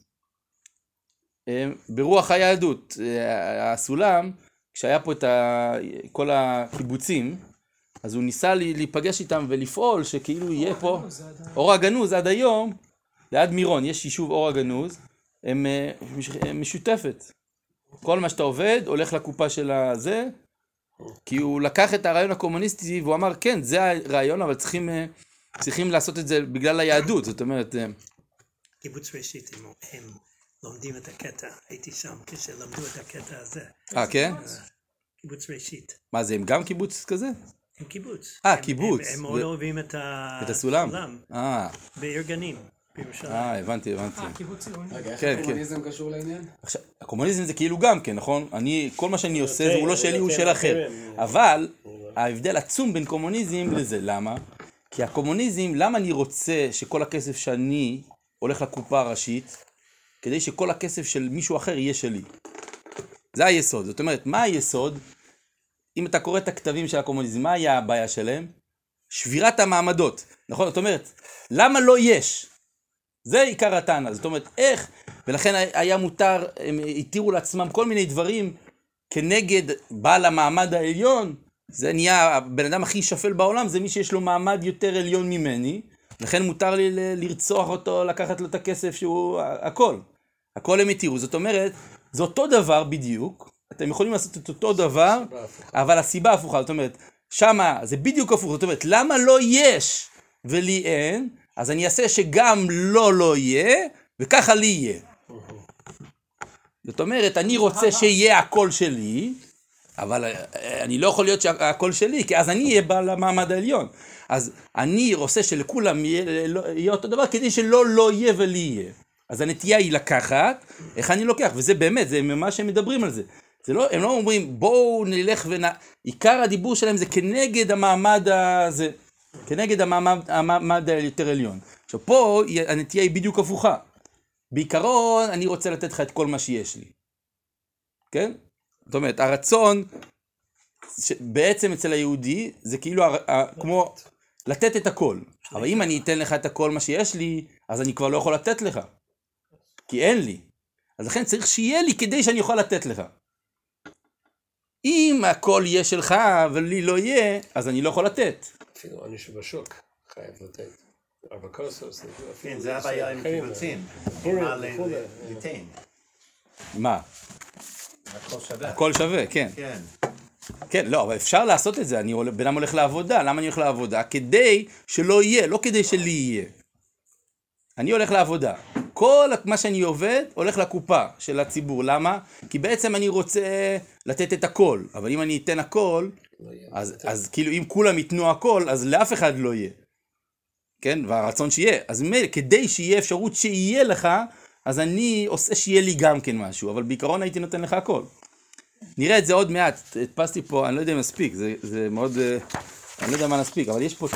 ברוח היהדות. הסולם, כשהיה פה את כל הקיבוצים, אז הוא ניסה להיפגש איתם ולפעול שכאילו יהיה פה אור הגנוז עד היום, ליד מירון, יש יישוב אור הגנוז, הם משותפת. כל מה שאתה עובד הולך לקופה של הזה, כי הוא לקח את הרעיון הקומוניסטי והוא אמר, כן, זה הרעיון, אבל צריכים לעשות את זה בגלל היהדות. זאת אומרת, קיבוץ ראשית, הם לומדים את הקטע, הייתי שם כשלמדו את הקטע הזה. כן? קיבוץ ראשית. מה זה, הם גם קיבוץ כזה? הם קיבוץ. קיבוץ. הם מאוד אוהבים את הסולם. בארגנים. בירושלים. הבנתי. קיבוץ עירוני. רגע, איך כן, כן. הקומוניזם קשור לעניין? עכשיו, הקומוניזם זה כאילו גם כן, נכון? כל מה שאני עושה זה הוא לא שלי, הוא כן, של אחר. כן. אבל ההבדל עצום בין קומוניזם לזה, למה? כי הקומוניזם, למה אני רוצה שכל הכסף שאני הולך לקופה הראשית, כדי שכל הכסף של מישהו אחר יהיה שלי? זה היסוד. זאת אומרת, מה היסוד? אם אתה קורא את הכתבים של הקומוניזם, מה היה הבעיה שלהם? שבירת המעמדות. נכון? זאת אומרת, למה לא יש? זה עיקר הטענה. זאת אומרת, איך? ולכן היה מותר, הם התירו לעצמם כל מיני דברים כנגד בעל המעמד העליון. זה נהיה, הבן אדם הכי שפל בעולם, זה מי שיש לו מעמד יותר עליון ממני. לכן מותר לי לרצוח אותו, לקחת לו את הכסף שהוא, הכל הם התירו. זאת אומרת, זה אותו דבר בדיוק. אתם יכולים לעשות את אותו דבר, אבל הסיבה הפוכה. זאת אומרת, שמה זה בדיוק הפוך. זאת אומרת, למה לא יש ולי אין? אז אני אעשה שגם לא יהיה, וככה לי יהיה. זאת אומרת, אני רוצה שיהיה הכל שלי, אבל אני לא יכול להיות שהכל שלי, כי אז אני אהיה בעל המעמד העליון. אז אני רוצה שלכולם יהיה אותו דבר, כדי שלא יהיה ולי יהיה. אז הנטייה היא לקחת, איך אני לוקח? וזה באמת, זה ממש שהם מדברים על זה. הם לא אומרים, בואו נלך עיקר הדיבור שלהם זה כנגד המעמד הזה. כנגד המעמד היותר עליון. עכשיו פה הנטייה היא בדיוק הפוכה. בעיקרון אני רוצה לתת לך את כל מה שיש לי. כן? זאת אומרת, הרצון בעצם אצל היהודי זה כאילו כמו לתת את הכל. אבל אם אני אתן לך את הכל מה שיש לי, אז אני כבר לא יכול לתת לך. כי אין לי. אז לכן צריך שיהיה לי כדי שאני אוכל לתת לך. אם הכל יהיה שלך ולי לא יהיה, אז אני לא יכול לתת. אפילו אני שבשוק חייב לתת. אבל כוסוס, כן, זה הבעיה עם קיבוצים. מה ליתן. מה? הכל שווה. הכל שווה, כן. כן. כן, לא, אבל אפשר לעשות את זה. בן אדם הולך לעבודה. למה אני הולך לעבודה? כדי שלא יהיה, לא כדי שלי יהיה. אני הולך לעבודה. כל מה שאני עובד הולך לקופה של הציבור. למה? כי בעצם אני רוצה לתת את הכל. אבל אם אני אתן הכל, אז כאילו אם כולם ייתנו הכל, אז לאף אחד לא יהיה. כן? והרצון שיהיה. אז כדי שיהיה אפשרות שיהיה לך, אז אני עושה שיהיה לי גם כן משהו. אבל בעיקרון הייתי נותן לך הכל. נראה את זה עוד מעט. הדפסתי פה, אני לא יודע אם נספיק. זה מאוד, אני לא יודע מה נספיק. אבל יש פה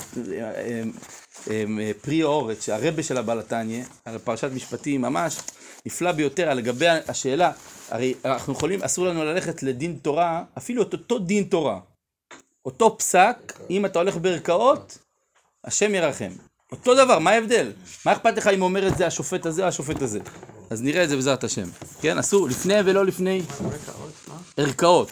פרי אורת, שהרבא של הבעל התניא, על פרשת משפטים ממש נפלא ביותר, על לגבי השאלה, הרי אנחנו יכולים, אסור לנו ללכת לדין תורה, אפילו אותו דין תורה, אותו פסק, אם אתה הולך בערכאות, השם ירחם. אותו דבר, מה ההבדל? מה אכפת לך אם אומר את זה השופט הזה או השופט הזה? אז נראה את זה בעזרת השם. כן, אסור, לפני ולא לפני ערכאות.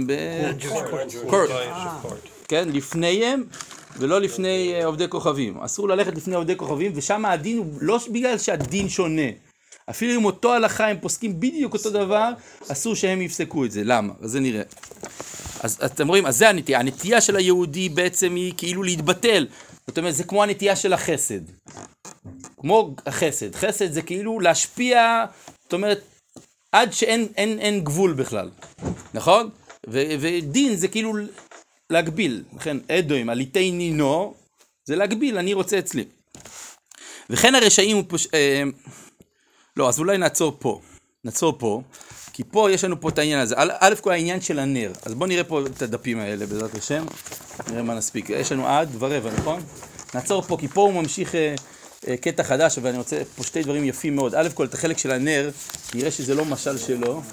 כן, לפניהם ולא לפני עובדי כוכבים. אסור ללכת לפני עובדי כוכבים, ושם הדין הוא לא בגלל שהדין שונה. אפילו אם אותו הלכה הם פוסקים בדיוק אותו דבר, אסור שהם יפסקו את זה. למה? אז זה נראה. אז אתם רואים, אז זה הנטייה. הנטייה של היהודי בעצם היא כאילו להתבטל. זאת אומרת, זה כמו הנטייה של החסד. כמו החסד. חסד זה כאילו להשפיע, זאת אומרת, עד שאין גבול בכלל. נכון? ודין זה כאילו להגביל. לכן, אדוים, עליתי נינו, זה להגביל, אני רוצה אצלי. וכן הרשעים הוא לא, אז אולי נעצור פה, כי פה יש לנו פה את העניין הזה. א' כל העניין של הנר. אז בואו נראה פה את הדפים האלה, בעזרת השם. נראה מה נספיק. יש לנו עד ורבע, נכון? נעצור פה, כי פה הוא ממשיך קטע חדש, ואני רוצה פה שתי דברים יפים מאוד. א' כל את החלק של הנר, נראה שזה לא משל שלו.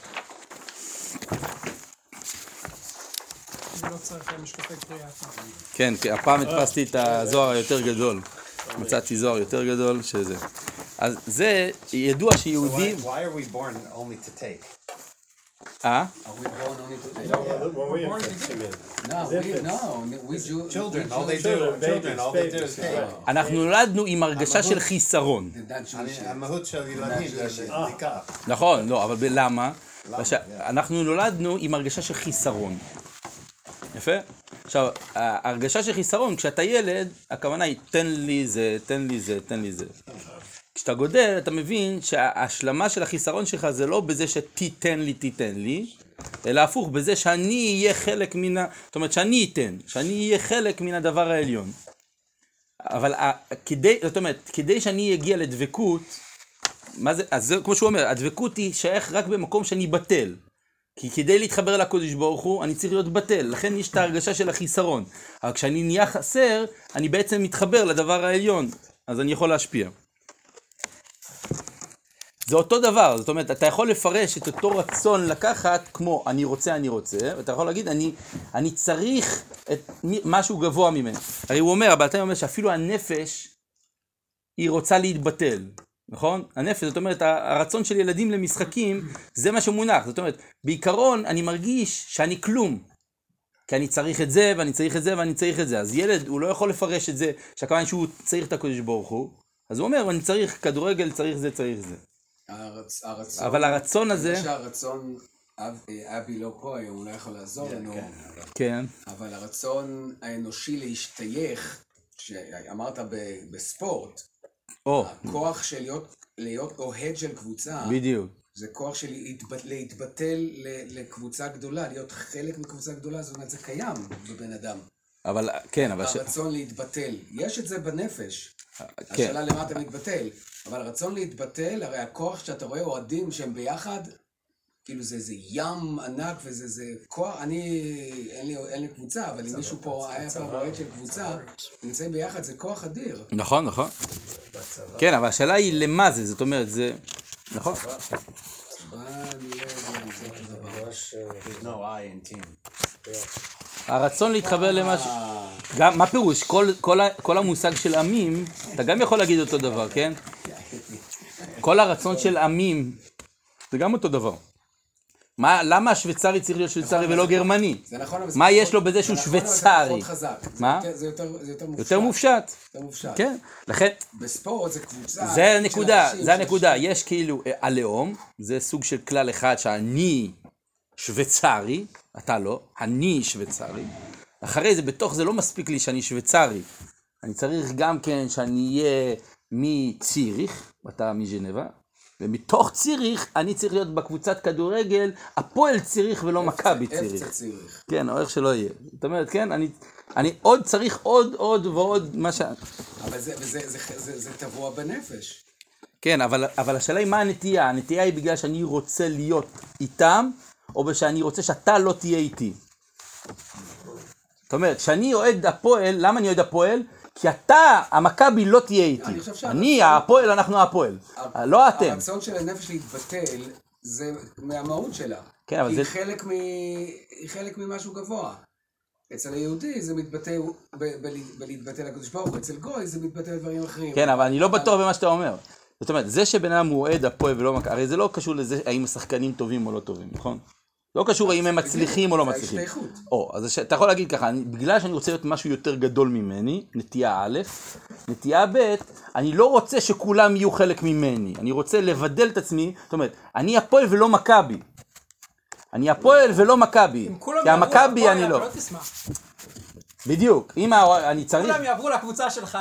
לא צריך משקפי קריאה. כן, הפעם הדפסתי את הזוהר היותר גדול. מצאתי זוהר יותר גדול שזה. אז זה ידוע שיהודים... Why are we born only to take? Are we born only to take? Children, all they do is take. אנחנו נולדנו עם הרגשה של חיסרון. המהות של ילדים זה לקח. נכון, לא, אבל למה? אנחנו נולדנו עם הרגשה של חיסרון. יפה? עכשיו, ההרגשה של חיסרון, כשאתה ילד, הכוונה היא, תן לי זה, תן לי זה, תן לי זה. כשאתה גודל, אתה מבין שההשלמה של החיסרון שלך זה לא בזה שתיתן לי, אלא הפוך, בזה שאני אהיה חלק מן זאת אומרת, שאני אתן, שאני אהיה חלק מן הדבר העליון. אבל זאת אומרת, כדי שאני אגיע לדבקות, מה זה, אז זה כמו שהוא אומר, הדבקות היא שייך רק במקום שאני בטל. כי כדי להתחבר לקודש ברוך הוא, אני צריך להיות בטל, לכן יש את ההרגשה של החיסרון. אבל כשאני נהיה חסר, אני בעצם מתחבר לדבר העליון, אז אני יכול להשפיע. זה אותו דבר, זאת אומרת, אתה יכול לפרש את אותו רצון לקחת כמו אני רוצה, ואתה יכול להגיד, אני צריך את משהו גבוה ממנו. הרי הוא אומר, הבעתיים אומר שאפילו הנפש, היא רוצה להתבטל, נכון? הנפש, זאת אומרת, הרצון של ילדים למשחקים, זה מה שמונח, זאת אומרת, בעיקרון אני מרגיש שאני כלום, כי אני צריך את זה, ואני צריך את זה, ואני צריך את זה. אז ילד, הוא לא יכול לפרש את זה, שהכוונה שהוא צריך את הקודש ברוך הוא, אז הוא אומר, אני צריך כדורגל, צריך זה, צריך זה. אבל הרצון הזה... שהרצון, אבי לא פה, הוא לא יכול לעזור לנו. כן. אבל הרצון האנושי להשתייך, שאמרת בספורט, הכוח של להיות אוהד של קבוצה, בדיוק. זה כוח של להתבטל לקבוצה גדולה, להיות חלק מקבוצה גדולה, זאת אומרת, זה קיים בבן אדם. אבל, כן, אבל... הרצון להתבטל. יש את זה בנפש. השאלה למה אתה מתבטל. אבל הרצון להתבטל, הרי הכוח שאתה רואה אוהדים שהם ביחד, כאילו זה ים ענק וזה כוח, אין לי קבוצה, אבל אם מישהו פה היה פעם אוהד של קבוצה, נמצאים ביחד, זה כוח אדיר. נכון, נכון. כן, אבל השאלה היא למה זה, זאת אומרת, זה... נכון? הרצון להתחבר למשהו. גם, מה פירוש? כל המושג של עמים, אתה גם יכול להגיד אותו דבר, כן? כל הרצון של עמים, זה גם אותו דבר. למה השוויצרי צריך להיות שוויצרי ולא גרמני? מה יש לו בזה שהוא שוויצרי? מה? זה יותר מופשט. כן, לכן... בספורט זה קבוצה... זה הנקודה. יש כאילו הלאום, זה סוג של כלל אחד שאני שוויצרי, אתה לא, אני שוויצרי. אחרי זה, בתוך זה לא מספיק לי שאני שוויצרי. אני צריך גם כן שאני אהיה מציריך, אתה מז'נבה. ומתוך ציריך, אני צריך להיות בקבוצת כדורגל, הפועל ציריך ולא מכבי ציריך. אפצה ציריך. כן, או איך שלא יהיה. זאת אומרת, כן, אני עוד צריך עוד ועוד מה ש... אבל זה טבוע בנפש. כן, אבל השאלה היא מה הנטייה? הנטייה היא בגלל שאני רוצה להיות איתם, או שאני רוצה שאתה לא תהיה איתי. זאת אומרת, כשאני אוהד הפועל, למה אני אוהד הפועל? כי אתה, המכבי לא תהיה איתי. אני, הפועל, אנחנו הפועל. לא אתם. הרצון של הנפש להתבטל, זה מהמהות שלה. כן, אבל זה... היא חלק ממשהו גבוה. אצל היהודי זה מתבטא בלהתבטא לקדוש ברוך הוא, אצל גוי זה מתבטא לדברים אחרים. כן, אבל אני לא בטוח במה שאתה אומר. זאת אומרת, זה שבן אדם הוא אוהד הפועל ולא מכבי, הרי זה לא קשור לזה האם השחקנים טובים או לא טובים, נכון? לא קשור האם הם מצליחים או לא מצליחים. אז אתה יכול להגיד ככה, בגלל שאני רוצה להיות משהו יותר גדול ממני, נטייה א', נטייה ב', אני לא רוצה שכולם יהיו חלק ממני, אני רוצה לבדל את עצמי, זאת אומרת, אני הפועל ולא מכבי. אני הפועל ולא מכבי, כי המכבי אני לא. בדיוק, אם אני צריך... כולם יעברו לקבוצה שלך,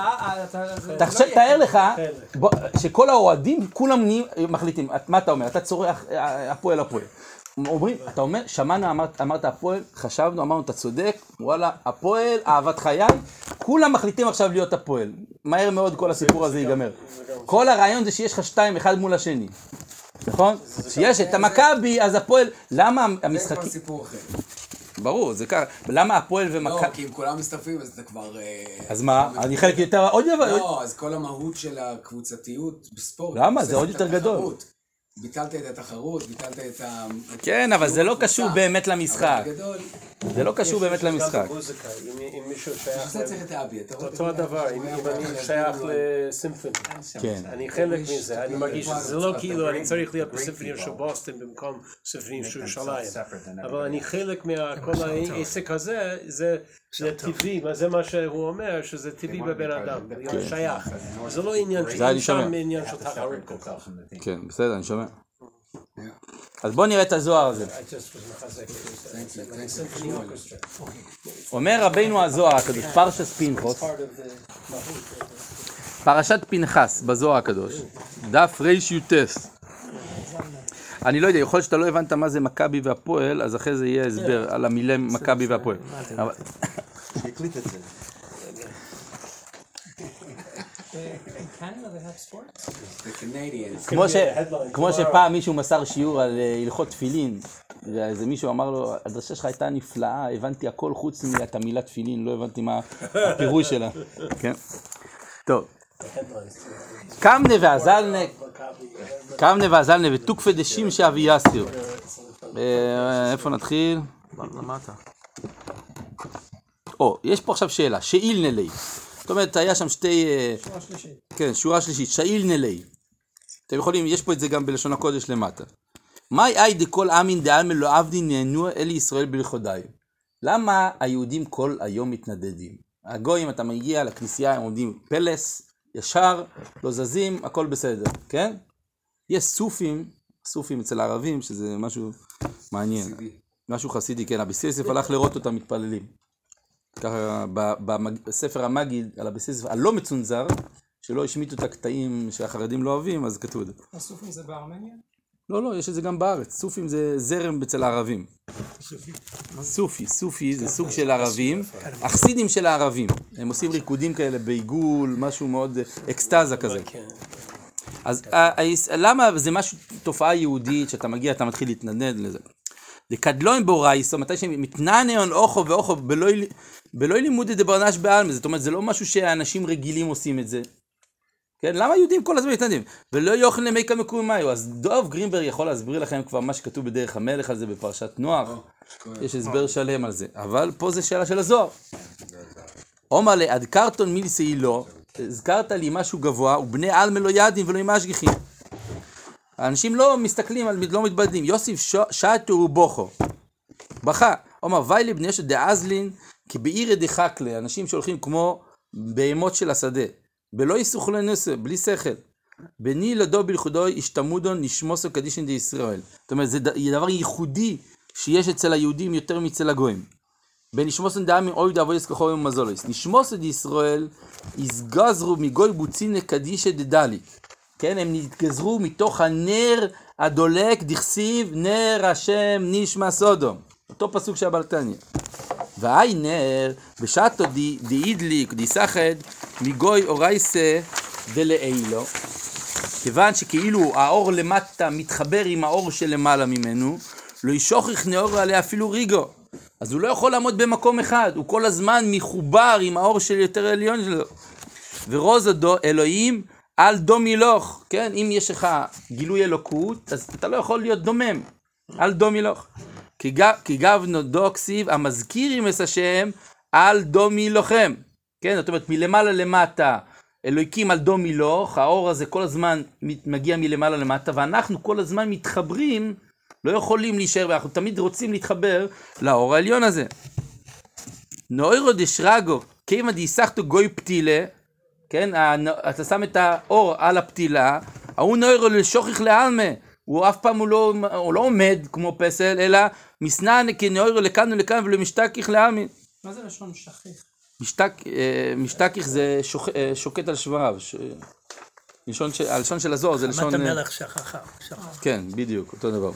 תאר לך שכל האוהדים, כולם מחליטים, מה אתה אומר? אתה צורך הפועל. אומרים, אתה אומר, שמענו, אמרת הפועל, חשבנו, אמרנו, אתה צודק, וואלה, הפועל, אהבת חיי, כולם מחליטים עכשיו להיות הפועל. מהר מאוד כל הסיפור הזה ייגמר. כל הרעיון זה שיש לך שתיים אחד מול השני. נכון? שיש את המכבי, אז הפועל, למה המשחקים... זה כבר סיפור אחר. ברור, זה ככה. למה הפועל ומכבי... לא, כי אם כולם מסתפרים, אז אתה כבר... אז מה? אני חלק יותר... עוד דבר... לא, אז כל המהות של הקבוצתיות בספורט... למה? זה עוד יותר גדול. ביטלת את התחרות, ביטלת את ה... כן, אבל זה לא קשור באמת למשחק. זה לא קשור באמת למשחק. אם מישהו שייך... זה צריך את האבי, אתה רואה? אותו הדבר, אם אני שייך לסימפוני. אני חלק מזה, אני מרגיש שזה לא כאילו אני צריך להיות בסימפוניה של בוסטון במקום סימפוניה של ירושלים. אבל אני חלק מכל העסק הזה, זה טבעי, זה מה שהוא אומר, שזה טבעי בבן אדם, להיות שייך. זה לא עניין שם עניין של תחרות כל כך. כן, בסדר, אני שומע. אז בוא נראה את הזוהר הזה. אומר רבינו הזוהר הקדוש, פרשת פנחס, פרשת פנחס בזוהר הקדוש, דף רי"ט. אני לא יודע, יכול להיות שאתה לא הבנת מה זה מכבי והפועל, אז אחרי זה יהיה הסבר על המילה מכבי והפועל. שיקליט את זה. Canada they have sports? The Canadians. כמו שפעם מישהו מסר שיעור על הלכות תפילין, ואיזה מישהו אמר לו, הדרשה שלך הייתה נפלאה, הבנתי הכל חוץ את המילה תפילין, לא הבנתי מה הפירוש שלה. כן? טוב. קמנה ועזלנה ותוקפה דשמשה אביאסיר. איפה נתחיל? למטה. יש פה עכשיו שאלה, שאיל נלי. זאת אומרת, היה שם שורה שלישית. כן, שורה שלישית, שאיל נלי. אתם יכולים, יש פה את זה גם בלשון הקודש למטה. מאי אי דכל אמין דאלמה לא עבדי נהנו אלי ישראל בלכודי. למה היהודים כל היום מתנדדים? הגויים, אתה מגיע לכנסייה, הם עומדים פלס, ישר, לא זזים, הכל בסדר, כן? יש סופים אצל הערבים, שזה משהו מעניין. משהו חסידי, כן, אביסיסף הלך לראות אותם מתפללים. ככה בספר המגיד, על אביסיסף הלא מצונזר, שלא השמיטו את הקטעים שהחרדים לא אוהבים, אז כתוב את זה. הסופים זה בארמניה? לא, יש את זה גם בארץ. סופים זה זרם אצל הערבים. סופי זה סוג של ערבים, החסידים של הערבים. הם עושים ריקודים כאלה בעיגול, משהו מאוד אקסטאזה כזה. אז למה זה משהו, תופעה יהודית, שאתה מגיע, אתה מתחיל להתנדנד לזה. דקדלוין בורייסו, מתי שמתנענעון אוכו ואוכו, בלוי לימודי דברנש בעלמה, זאת אומרת, זה לא משהו שאנשים רגילים עושים את זה. כן, למה יהודים כל הזמן מתנדבים? ולא יוכל למי כמקום מאיו. אז דוב גרינברג יכול להסביר לכם כבר מה שכתוב בדרך המלך על זה בפרשת נוח. יש הסבר שלם על זה. אבל פה זה שאלה של הזוהר. אומר לי, עד קרטון מיליסי לא, הזכרת לי משהו גבוה, ובני אלמה לא ידעים ולא משגיחים. האנשים לא מסתכלים, לא מתבדלים. יוסיף שעתו ובוכו. בכה. אומר, ויילי בני שדעזלין, כי בעיר דחקלה, אנשים שהולכים כמו בהמות של השדה. בלא יסוך לנסה, בלי שכל. בני לדו בלכודו ישתמודון נשמוסו קדישן די ישראל. זאת אומרת, זה דבר ייחודי שיש אצל היהודים יותר מצל הגויים. בנשמוסון דאמין אוי דאבויס כחוי ומזולויס. נשמוסו די ישראל יסגזרו מגוי בוצינה קדישה דדלי. כן, הם נתגזרו מתוך הנר הדולק דכסיב נר השם נשמע סודום. אותו פסוק שהבלתניה. והי נר בשעתו די סחד מגוי אורייסה ולאילו, כיוון שכאילו האור למטה מתחבר עם האור שלמעלה ממנו, לא ישוכח נאור עליה אפילו ריגו, אז הוא לא יכול לעמוד במקום אחד, הוא כל הזמן מחובר עם האור של יותר עליון שלו. ורוזו אלוהים על דום מילוך, כן, אם יש לך גילוי אלוקות, אז אתה לא יכול להיות דומם, על דום מילוך. כי גבנו דוקסיב המזכירים את השם על דום מילוכם. כן, זאת אומרת, מלמעלה למטה, אלוהיקים על דום מילוך, האור הזה כל הזמן מגיע מלמעלה למטה, ואנחנו כל הזמן מתחברים, לא יכולים להישאר, ואנחנו תמיד רוצים להתחבר לאור העליון הזה. נוירו דשרגו, כימה דיסחתו גוי פתילה, כן, אתה שם את האור על הפתילה, הוא נוירו לשוכח לעלמה, הוא אף פעם הוא לא עומד כמו פסל, אלא מסנן כנוירו לכאן ולכאן ולא משתכח לעלמה. מה זה לשון שכיח? משתכח זה שוקט על שבריו. הלשון של הזוהר זה לשון... חמת המלך שכחה. כן, בדיוק, אותו דבר.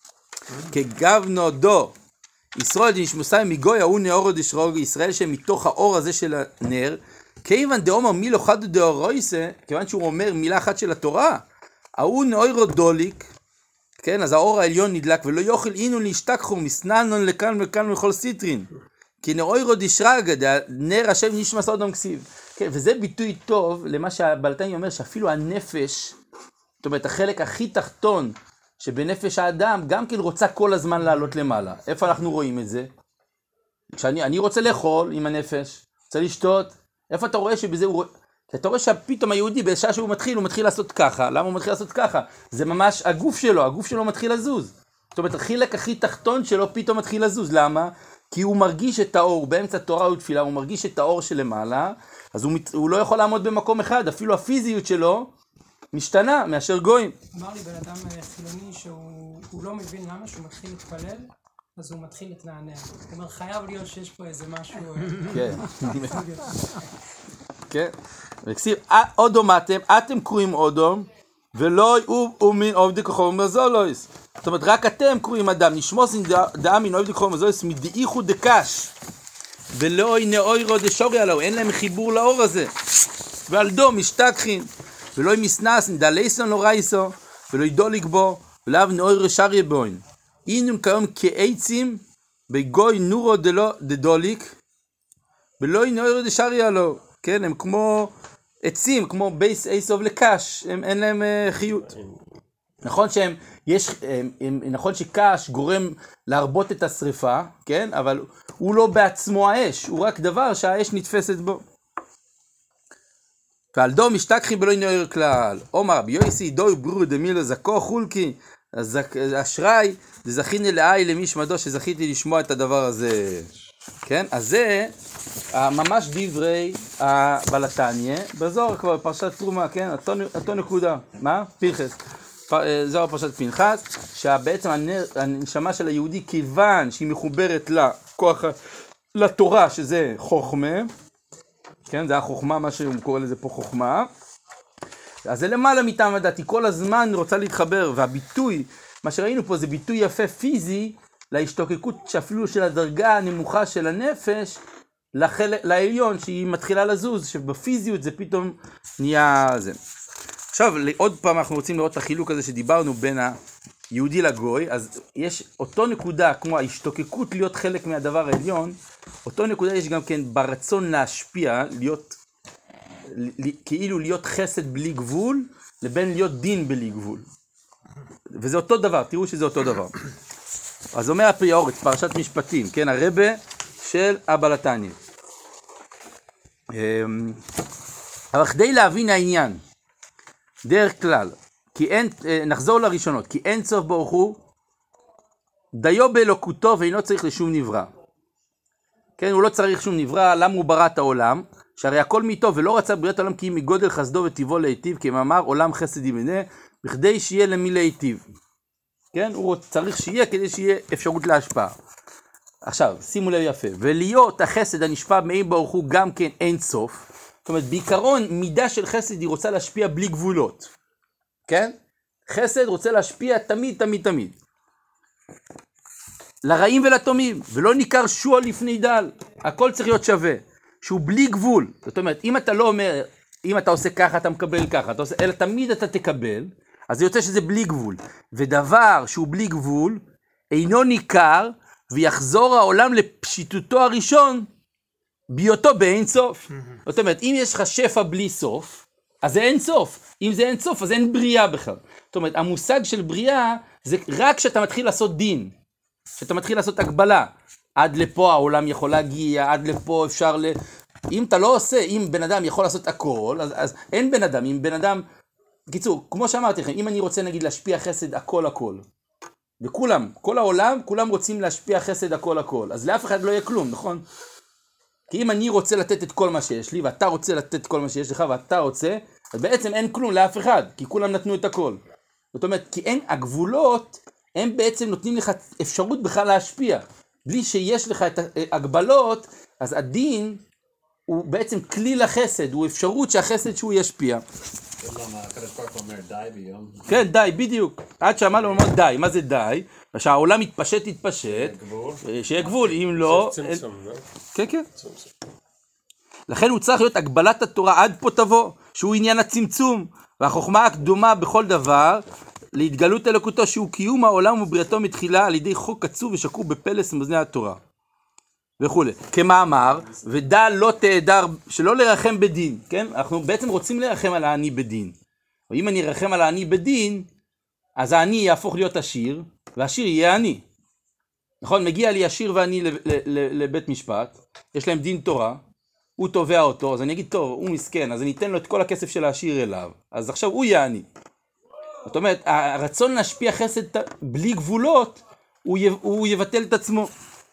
כגבנו דו, ישראל דנשמוסי מגוי ההוא נאורו דשרוג, ישראל שמתוך האור הזה של הנר, כיוון דאומר מילו חדו דאורויסה, כיוון שהוא אומר מילה אחת של התורה, ההוא נאורו דוליק, כן, אז האור העליון נדלק, ולא יוכל אינו להשתכחו, מסננון לכאן ולכאן ולכל סיטרין. כי נאוירו דשרגא, נר השם נשמע סודום כסיב. כן, וזה ביטוי טוב למה שהבלתני אומר, שאפילו הנפש, זאת אומרת, החלק הכי תחתון שבנפש האדם, גם כן רוצה כל הזמן לעלות למעלה. איפה אנחנו רואים את זה? כשאני רוצה לאכול עם הנפש, רוצה לשתות, איפה אתה רואה שבזה הוא... כי אתה רואה שפתאום היהודי, בשעה שהוא מתחיל לעשות ככה. למה הוא מתחיל לעשות ככה? זה ממש הגוף שלו מתחיל לזוז. זאת אומרת, החלק הכי תחתון שלו פתאום מתחיל לזוז. למה? כי הוא מרגיש את האור, באמצע תורה ותפילה, הוא מרגיש את האור שלמעלה, אז הוא לא יכול לעמוד במקום אחד, אפילו הפיזיות שלו משתנה מאשר גויים. אמר לי בן אדם חילוני שהוא לא מבין למה שהוא מתחיל להתפלל, אז הוא מתחיל להתנענע. הוא אומר, חייב להיות שיש פה איזה משהו... כן. כן. וכסיב, אודום אתם קרואים אודום, ולא אומין עובדי כחום מזולויס. זאת אומרת, רק אתם קרואים אדם, נשמוסין דאמין עובדי כחום מזולויס, מדאיחו דקש, ולא נאוירו דשורי עליו, אין להם חיבור לאור הזה. ועל דו משתכחין, ולא מסנס נדלייסון לא רייסו, ולא ידוליק בו, ולאו נאור רשריה בוין. אינם כיום כעצים, בגוי נורו דדוליק, ולא נאור דשריה לו. כן, הם כמו עצים, כמו בייס אייסוב לקש, אין להם חיות. נכון שקש גורם להרבות את השריפה, כן? אבל הוא לא בעצמו האש, הוא רק דבר שהאש נתפסת בו. ועל דו משתכחים בלא נאור כלל. אומר, ביועסי דוי ברו דמילו זכו חולקי, אשראי, זכיני לאי למי שמדו שזכיתי לשמוע את הדבר הזה. כן? אז זה ממש דברי הבלתניה, בזוהר כבר פרשת תרומה, כן? אותו נקודה. מה? פנחס. זוהר פרשת פנחס, שבעצם הנשמה של היהודי, כיוון שהיא מחוברת לכוח, לתורה, שזה חוכמה, כן? זה החוכמה, מה שהוא קורא לזה פה חוכמה, אז זה למעלה מטעם הדת, היא כל הזמן רוצה להתחבר, והביטוי, מה שראינו פה זה ביטוי יפה פיזי, להשתוקקות שאפילו של הדרגה הנמוכה של הנפש, לעליון שהיא מתחילה לזוז, שבפיזיות זה פתאום נהיה זה. עכשיו, עוד פעם אנחנו רוצים לראות את החילוק הזה שדיברנו בין היהודי לגוי, אז יש אותו נקודה, כמו ההשתוקקות להיות חלק מהדבר העליון, אותו נקודה יש גם כן ברצון להשפיע, כאילו להיות חסד בלי גבול, לבין להיות דין בלי גבול. וזה אותו דבר, תראו שזה אותו דבר. אז אומר הפריאורץ, פרשת משפטים, כן, הרבה של הבלתניה. אבל כדי להבין העניין, דרך כלל, נחזור לראשונות, כי אין סוף ברוך הוא, דיו באלוקותו ואינו צריך לשום נברא. כן, הוא לא צריך שום נברא, למה הוא ברא את העולם? שהרי הכל מאיתו ולא רצה בריאת העולם כי מגודל חסדו וטבעו להיטיב, כמאמר עולם חסד ימנה, בכדי שיהיה למי להיטיב. כן, הוא צריך שיהיה כדי שיהיה אפשרות להשפעה. עכשיו, שימו לב יפה, ולהיות החסד הנשפע מאין ברוך הוא גם כן אין סוף, זאת אומרת, בעיקרון מידה של חסד היא רוצה להשפיע בלי גבולות. כן? חסד רוצה להשפיע תמיד, תמיד, תמיד. לרעים ולטומים, ולא ניכר שוע לפני דל, הכל צריך להיות שווה, שהוא בלי גבול. זאת אומרת, אם אתה לא אומר, אם אתה עושה ככה, אתה מקבל ככה, אלא תמיד אתה תקבל, אז זה יוצא שזה בלי גבול. ודבר שהוא בלי גבול, אינו ניכר, ויחזור העולם לפשיטותו הראשון, בהיותו באין סוף. זאת אומרת, אם יש לך שפע בלי סוף, אז זה אין סוף. אם זה אין סוף, אז אין בריאה בכלל. זאת אומרת, המושג של בריאה, זה רק כשאתה מתחיל לעשות דין. כשאתה מתחיל לעשות הגבלה. עד לפה העולם יכול להגיע, עד לפה אפשר אם אתה לא עושה, אם בן אדם יכול לעשות הכל, אז אין בן אדם. אם בן אדם, בקיצור, כמו שאמרתי לכם, אם אני רוצה נגיד להשפיע חסד הכל, וכולם, כל העולם, כולם רוצים להשפיע חסד הכל, אז לאף אחד לא יהיה כלום, נכון? כי אם אני רוצה לתת את כל מה שיש לי, ואתה רוצה לתת את כל מה שיש לך, ואתה רוצה, אז בעצם אין כלום לאף אחד, כי כולם נתנו את הכל. זאת אומרת, כי הגבולות, הם בעצם נותנים לך אפשרות בכלל להשפיע. בלי שיש לך את ההגבלות, אז הדין הוא בעצם כלי לחסד, הוא אפשרות שהחסד שהוא ישפיע. למה הקדוש ברוך הוא אומר די ביום? כן, די, בדיוק. עד שאמר לו די, מה זה די? שהעולם יתפשט, שיהיה גבול, אם לא... כן, כן. לכן הוא צריך להיות הגבלת התורה עד פה תבוא, שהוא עניין הצמצום, והחוכמה הקדומה בכל דבר, להתגלות אלוקותו שהוא קיום העולם ובריאתו מתחילה על ידי חוק עצוב ושקור בפלס מאזני התורה. וכו'. כמאמר, ודע לא תהדר, שלא לרחם בדין, כן? אנחנו בעצם רוצים לרחם על העני בדין. ואם אני ארחם על העני בדין, אז העני יהפוך להיות עשיר, והעשיר יהיה עני. נכון? מגיע לי עשיר ועני לבית משפט, יש להם דין תורה, הוא תובע אותו, אז אני אגיד, טוב, הוא מסכן, אז אני אתן לו את כל הכסף של העשיר אליו, אז עכשיו הוא יהיה עני. זאת אומרת, הרצון להשפיע חסד בלי גבולות, הוא יבטל את עצמו.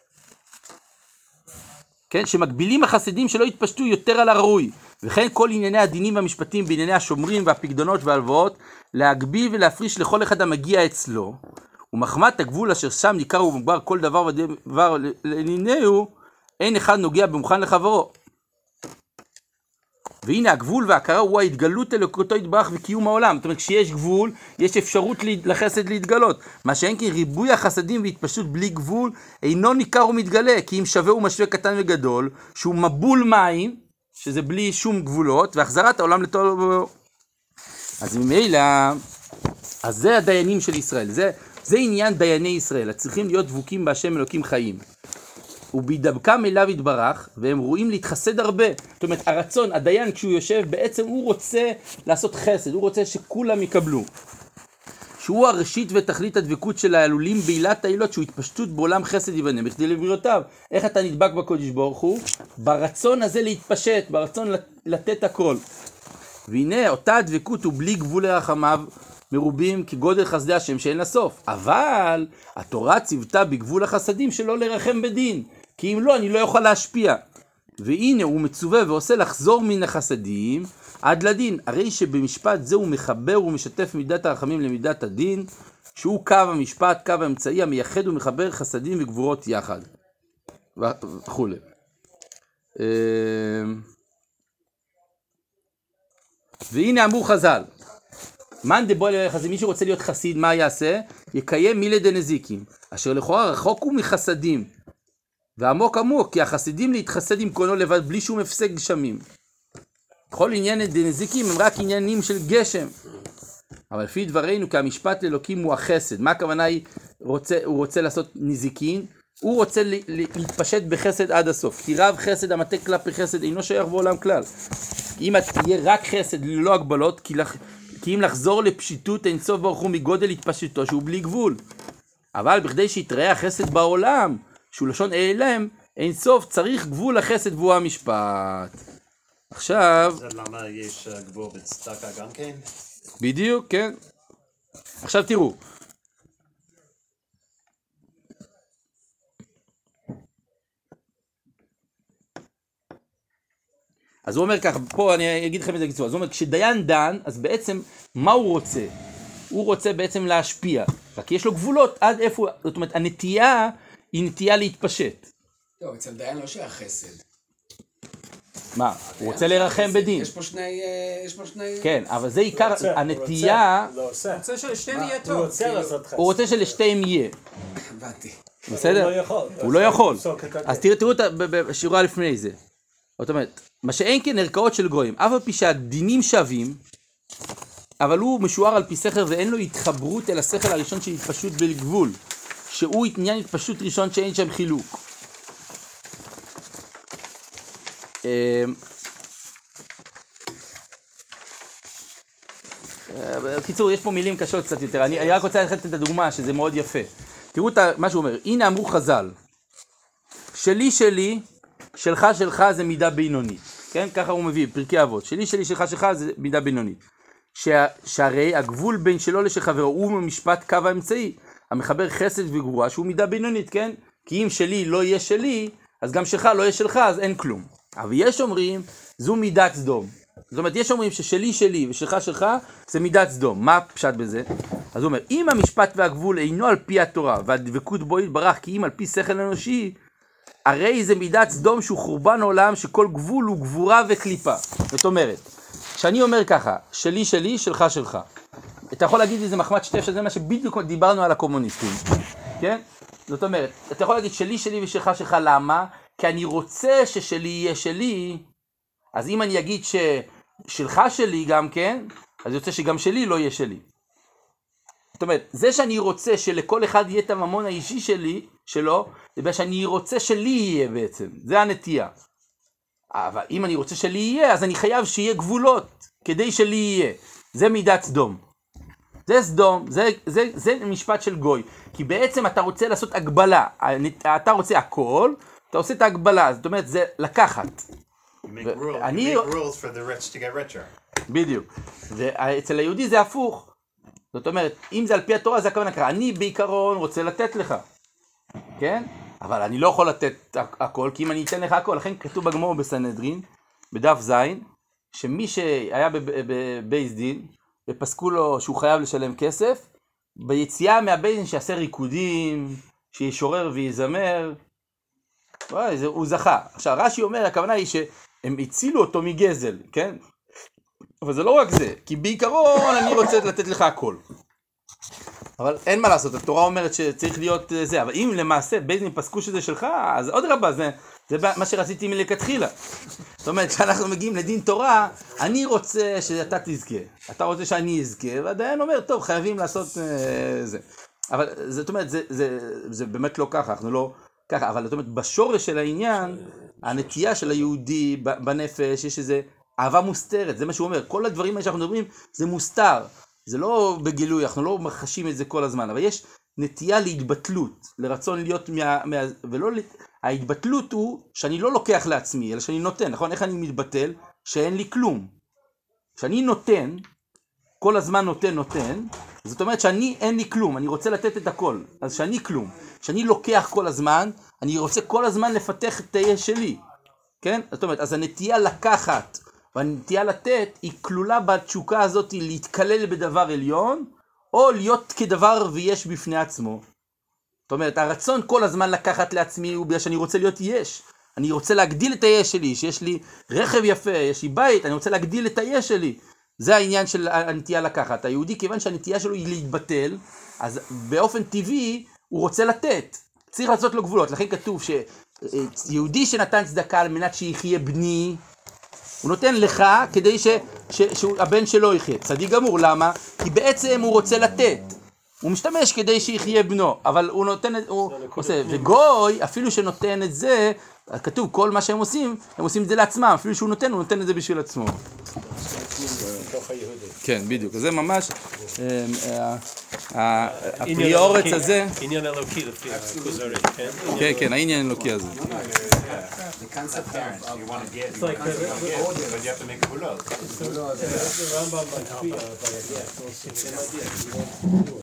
כן, שמגבילים החסדים שלא יתפשטו יותר על הראוי, וכן כל ענייני הדינים והמשפטים בענייני השומרים והפקדונות והלוואות, להגביל ולהפריש לכל אחד המגיע אצלו, ומחמת הגבול אשר שם ניכר ומוגבר כל דבר ודבר לענייננו, אין אחד נוגע במוכן לחברו. והנה הגבול וההכרה הוא ההתגלות אלוקותו יתברך וקיום העולם. זאת אומרת, כשיש גבול, יש אפשרות לחסד להתגלות. מה שאין כי ריבוי החסדים והתפשטות בלי גבול, אינו ניכר ומתגלה, כי אם שווה ומשווה קטן וגדול, שהוא מבול מים, שזה בלי שום גבולות, והחזרת העולם לתוהו. אז ממילא, אז זה הדיינים של ישראל, זה עניין דייני ישראל, צריכים להיות דבוקים בהשם אלוקים חיים. ובדבקם אליו יתברך, והם רואים להתחסד הרבה. זאת אומרת, הרצון, הדיין כשהוא יושב, בעצם הוא רוצה לעשות חסד, הוא רוצה שכולם יקבלו. שהוא הראשית ותכלית הדבקות של העלולים בעילת העילות, שהוא התפשטות בעולם חסד יבנה, בכדי לבריאותיו. איך אתה נדבק בקודש ברוך הוא? ברצון הזה להתפשט, ברצון לתת הכל. והנה, אותה הדבקות הוא בלי גבול לרחמיו, מרובים כגודל חסדי השם שאין לסוף. אבל התורה ציוותה בגבול החסדים שלא לרחם בדין, כי אם לא, אני לא יכול להשפיע. והנה הוא מצווה ועושה לחזור מן החסדים עד לדין. הרי שבמשפט זה הוא מחבר ומשתף מידת הרחמים למידת הדין, שהוא קו המשפט, קו האמצעי המייחד ומחבר חסדים וגבורות יחד. וכו'. והנה אמרו חז"ל, מאן דבוא אל חסיד, מי שרוצה להיות חסיד, מה יעשה? יקיים מילי דנזיקים, אשר לכאורה רחוק הוא מחסדים, ועמוק עמוק, כי החסידים להתחסד עם קונו לבד, בלי שום הפסק גשמים. כל עניין דנזיקים הם רק עניינים של גשם. אבל לפי דברינו, כי המשפט לאלוקים הוא החסד. מה הכוונה היא? הוא רוצה לעשות נזיקין, הוא רוצה להתפשט בחסד עד הסוף. כי רב חסד המטה כלפי חסד אינו שייך בעולם כלל. אם תהיה רק חסד ללא הגבלות, כי אם לחזור לפשיטות אין סוף ברוך הוא מגודל התפשטותו שהוא בלי גבול. אבל בכדי שיתראה החסד בעולם, שהוא לשון אילם, אין סוף, צריך גבול לחסד והוא המשפט. עכשיו... זה למה יש גבול בצדקה גם כן? בדיוק, כן. עכשיו תראו. אז הוא אומר ככה, פה אני אגיד לכם את זה בקיצור, אז הוא אומר, כשדיין דן, אז בעצם מה הוא רוצה? הוא רוצה בעצם להשפיע, רק יש לו גבולות עד איפה, זאת אומרת, הנטייה היא נטייה להתפשט. לא, אצל דיין לא שייך חסד. מה? הוא רוצה לרחם בדין. יש פה שני... כן, אבל זה עיקר, הנטייה... לא עושה. רוצה שלשתיהם יהיה הוא טוב. רוצה לעשות חסד. הוא רוצה שלשתיהם יהיה. הבנתי. בסדר? הוא לא יכול. הוא לא יכול. אז אז תראו בשיעורה לפני זה. זאת אומרת, מה שאין כן ערכאות של גויים, אף על פי שהדינים שווים, אבל הוא משוער על פי שכל ואין לו התחברות אל השכל הראשון של התפשטות בגבול, שהוא עניין התפשטות ראשון שאין שם חילוק. בקיצור, יש פה מילים קשות קצת יותר, אני רק רוצה לתת את הדוגמה שזה מאוד יפה. תראו מה שהוא אומר, הנה אמרו חז"ל, שלי שלי, שלך שלך זה מידה בינונית, כן? ככה הוא מביא, פרקי אבות, שלי שלי שלך שלך זה מידה בינונית. שהרי הגבול בין שלו לשל חברו הוא במשפט קו האמצעי, המחבר חסד וגבורה שהוא מידה בינונית, כן? כי אם שלי לא יהיה שלי, אז גם שלך לא יהיה שלך, אז אין כלום. אבל יש אומרים, זו מידת סדום. זאת אומרת, יש אומרים ששלי שלי ושלך שלך זה מידת סדום. מה פשט בזה? אז הוא אומר, אם המשפט והגבול אינו על פי התורה והדבקות בו יתברך, כי אם על פי שכל אנושי, הרי זה מידת סדום שהוא חורבן עולם שכל גבול הוא גבורה וקליפה. זאת אומרת, כשאני אומר ככה, שלי שלי, שלך שלך. אתה יכול להגיד איזה מחמת שטף, שזה מה שבדיוק דיברנו על הקומוניסטים. כן? זאת אומרת, אתה יכול להגיד שלי שלי ושלך שלך, למה? כי אני רוצה ששלי יהיה שלי, אז אם אני אגיד ששלך שלי גם כן, אז יוצא שגם שלי לא יהיה שלי. זאת אומרת, זה שאני רוצה שלכל אחד יהיה את הממון האישי שלו, זה בגלל שאני רוצה שלי יהיה בעצם, זה הנטייה. אבל אם אני רוצה שלי יהיה, אז אני חייב שיהיה גבולות, כדי שלי יהיה. זה מידת סדום. זה סדום, זה משפט של גוי. כי בעצם אתה רוצה לעשות הגבלה, אתה רוצה הכל, אתה עושה את ההגבלה, זאת אומרת, זה לקחת. You make rules for the rich to get richer. בדיוק. ואצל היהודי זה הפוך. זאת אומרת, אם זה על פי התורה, זה הכוונה ככה. אני בעיקרון רוצה לתת לך. כן? אבל אני לא יכול לתת הכל, כי אם אני אתן לך הכל, לכן כתוב בגמרא בסנהדרין, בדף זין, שמי שהיה בבייס דין, ופסקו לו שהוא חייב לשלם כסף, ביציאה מהבייס דין שיעשה ריקודים, שישורר ויזמר, הוא זכה. עכשיו, רש"י אומר, הכוונה היא שהם הצילו אותו מגזל, כן? אבל זה לא רק זה, כי בעיקרון אני רוצה לתת לך הכל. אבל אין מה לעשות, התורה אומרת שצריך להיות זה, אבל אם למעשה בייזים פסקו שזה שלך, אז עוד רבה, זה מה שרציתי מלכתחילה. זאת אומרת, כשאנחנו מגיעים לדין תורה, אני רוצה שאתה תזכה, אתה רוצה שאני אזכה, והדיין אומר, טוב, חייבים לעשות זה. אבל זאת אומרת, זה באמת לא ככה, אנחנו לא ככה, אבל זאת אומרת, בשורש של העניין, הנטייה של היהודי בנפש, יש איזה אהבה מוסתרת, זה מה שהוא אומר, כל הדברים האלה שאנחנו מדברים, זה מוסתר. זה לא בגילוי, אנחנו לא מחשים את זה כל הזמן, אבל יש נטייה להתבטלות, לרצון להיות ההתבטלות הוא שאני לא לוקח לעצמי, אלא שאני נותן, נכון? איך אני מתבטל? שאין לי כלום. שאני נותן, כל הזמן נותן, זאת אומרת אין לי כלום, אני רוצה לתת את הכל, אז שאני כלום. שאני לוקח כל הזמן, אני רוצה כל הזמן לפתח את היש שלי, כן? זאת אומרת, אז הנטייה לקחת, והנטייה לתת היא כלולה בתשוקה הזאת להתקלל בדבר עליון, או להיות כדבר ויש בפני עצמו. זאת אומרת, הרצון כל הזמן לקחת לעצמי הוא בגלל שאני רוצה להיות יש. אני רוצה להגדיל את היש שלי, שיש לי רכב יפה, יש לי בית, אני רוצה להגדיל את היש שלי. זה העניין של הנטייה לקחת. היהודי, כיוון שהנטייה שלו היא להתבטל, אז באופן טבעי הוא רוצה לתת. צריך לעשות לו גבולות. לכן כתוב שיהודי שנתן צדקה על מנת שיחיה בני, הוא נותן לך כדי שהבן שלו יחיה. צדיק גמור, למה? כי בעצם הוא רוצה לתת. הוא משתמש כדי שיחיה בנו, אבל הוא נותן, הוא עושה, וגוי, אפילו שנותן את זה, כתוב, כל מה שהם עושים, הם עושים את זה לעצמם, אפילו שהוא נותן את זה בשביל עצמו. כן, בדיוק, זה ממש, הפריאורץ הזה, עניין אלוקי לפי הכוזרי, כן? כן, כן, העניין האלוקי הזה. The concept of You want to get, like but you have to make gvulot. the Rambam by Kriya, by a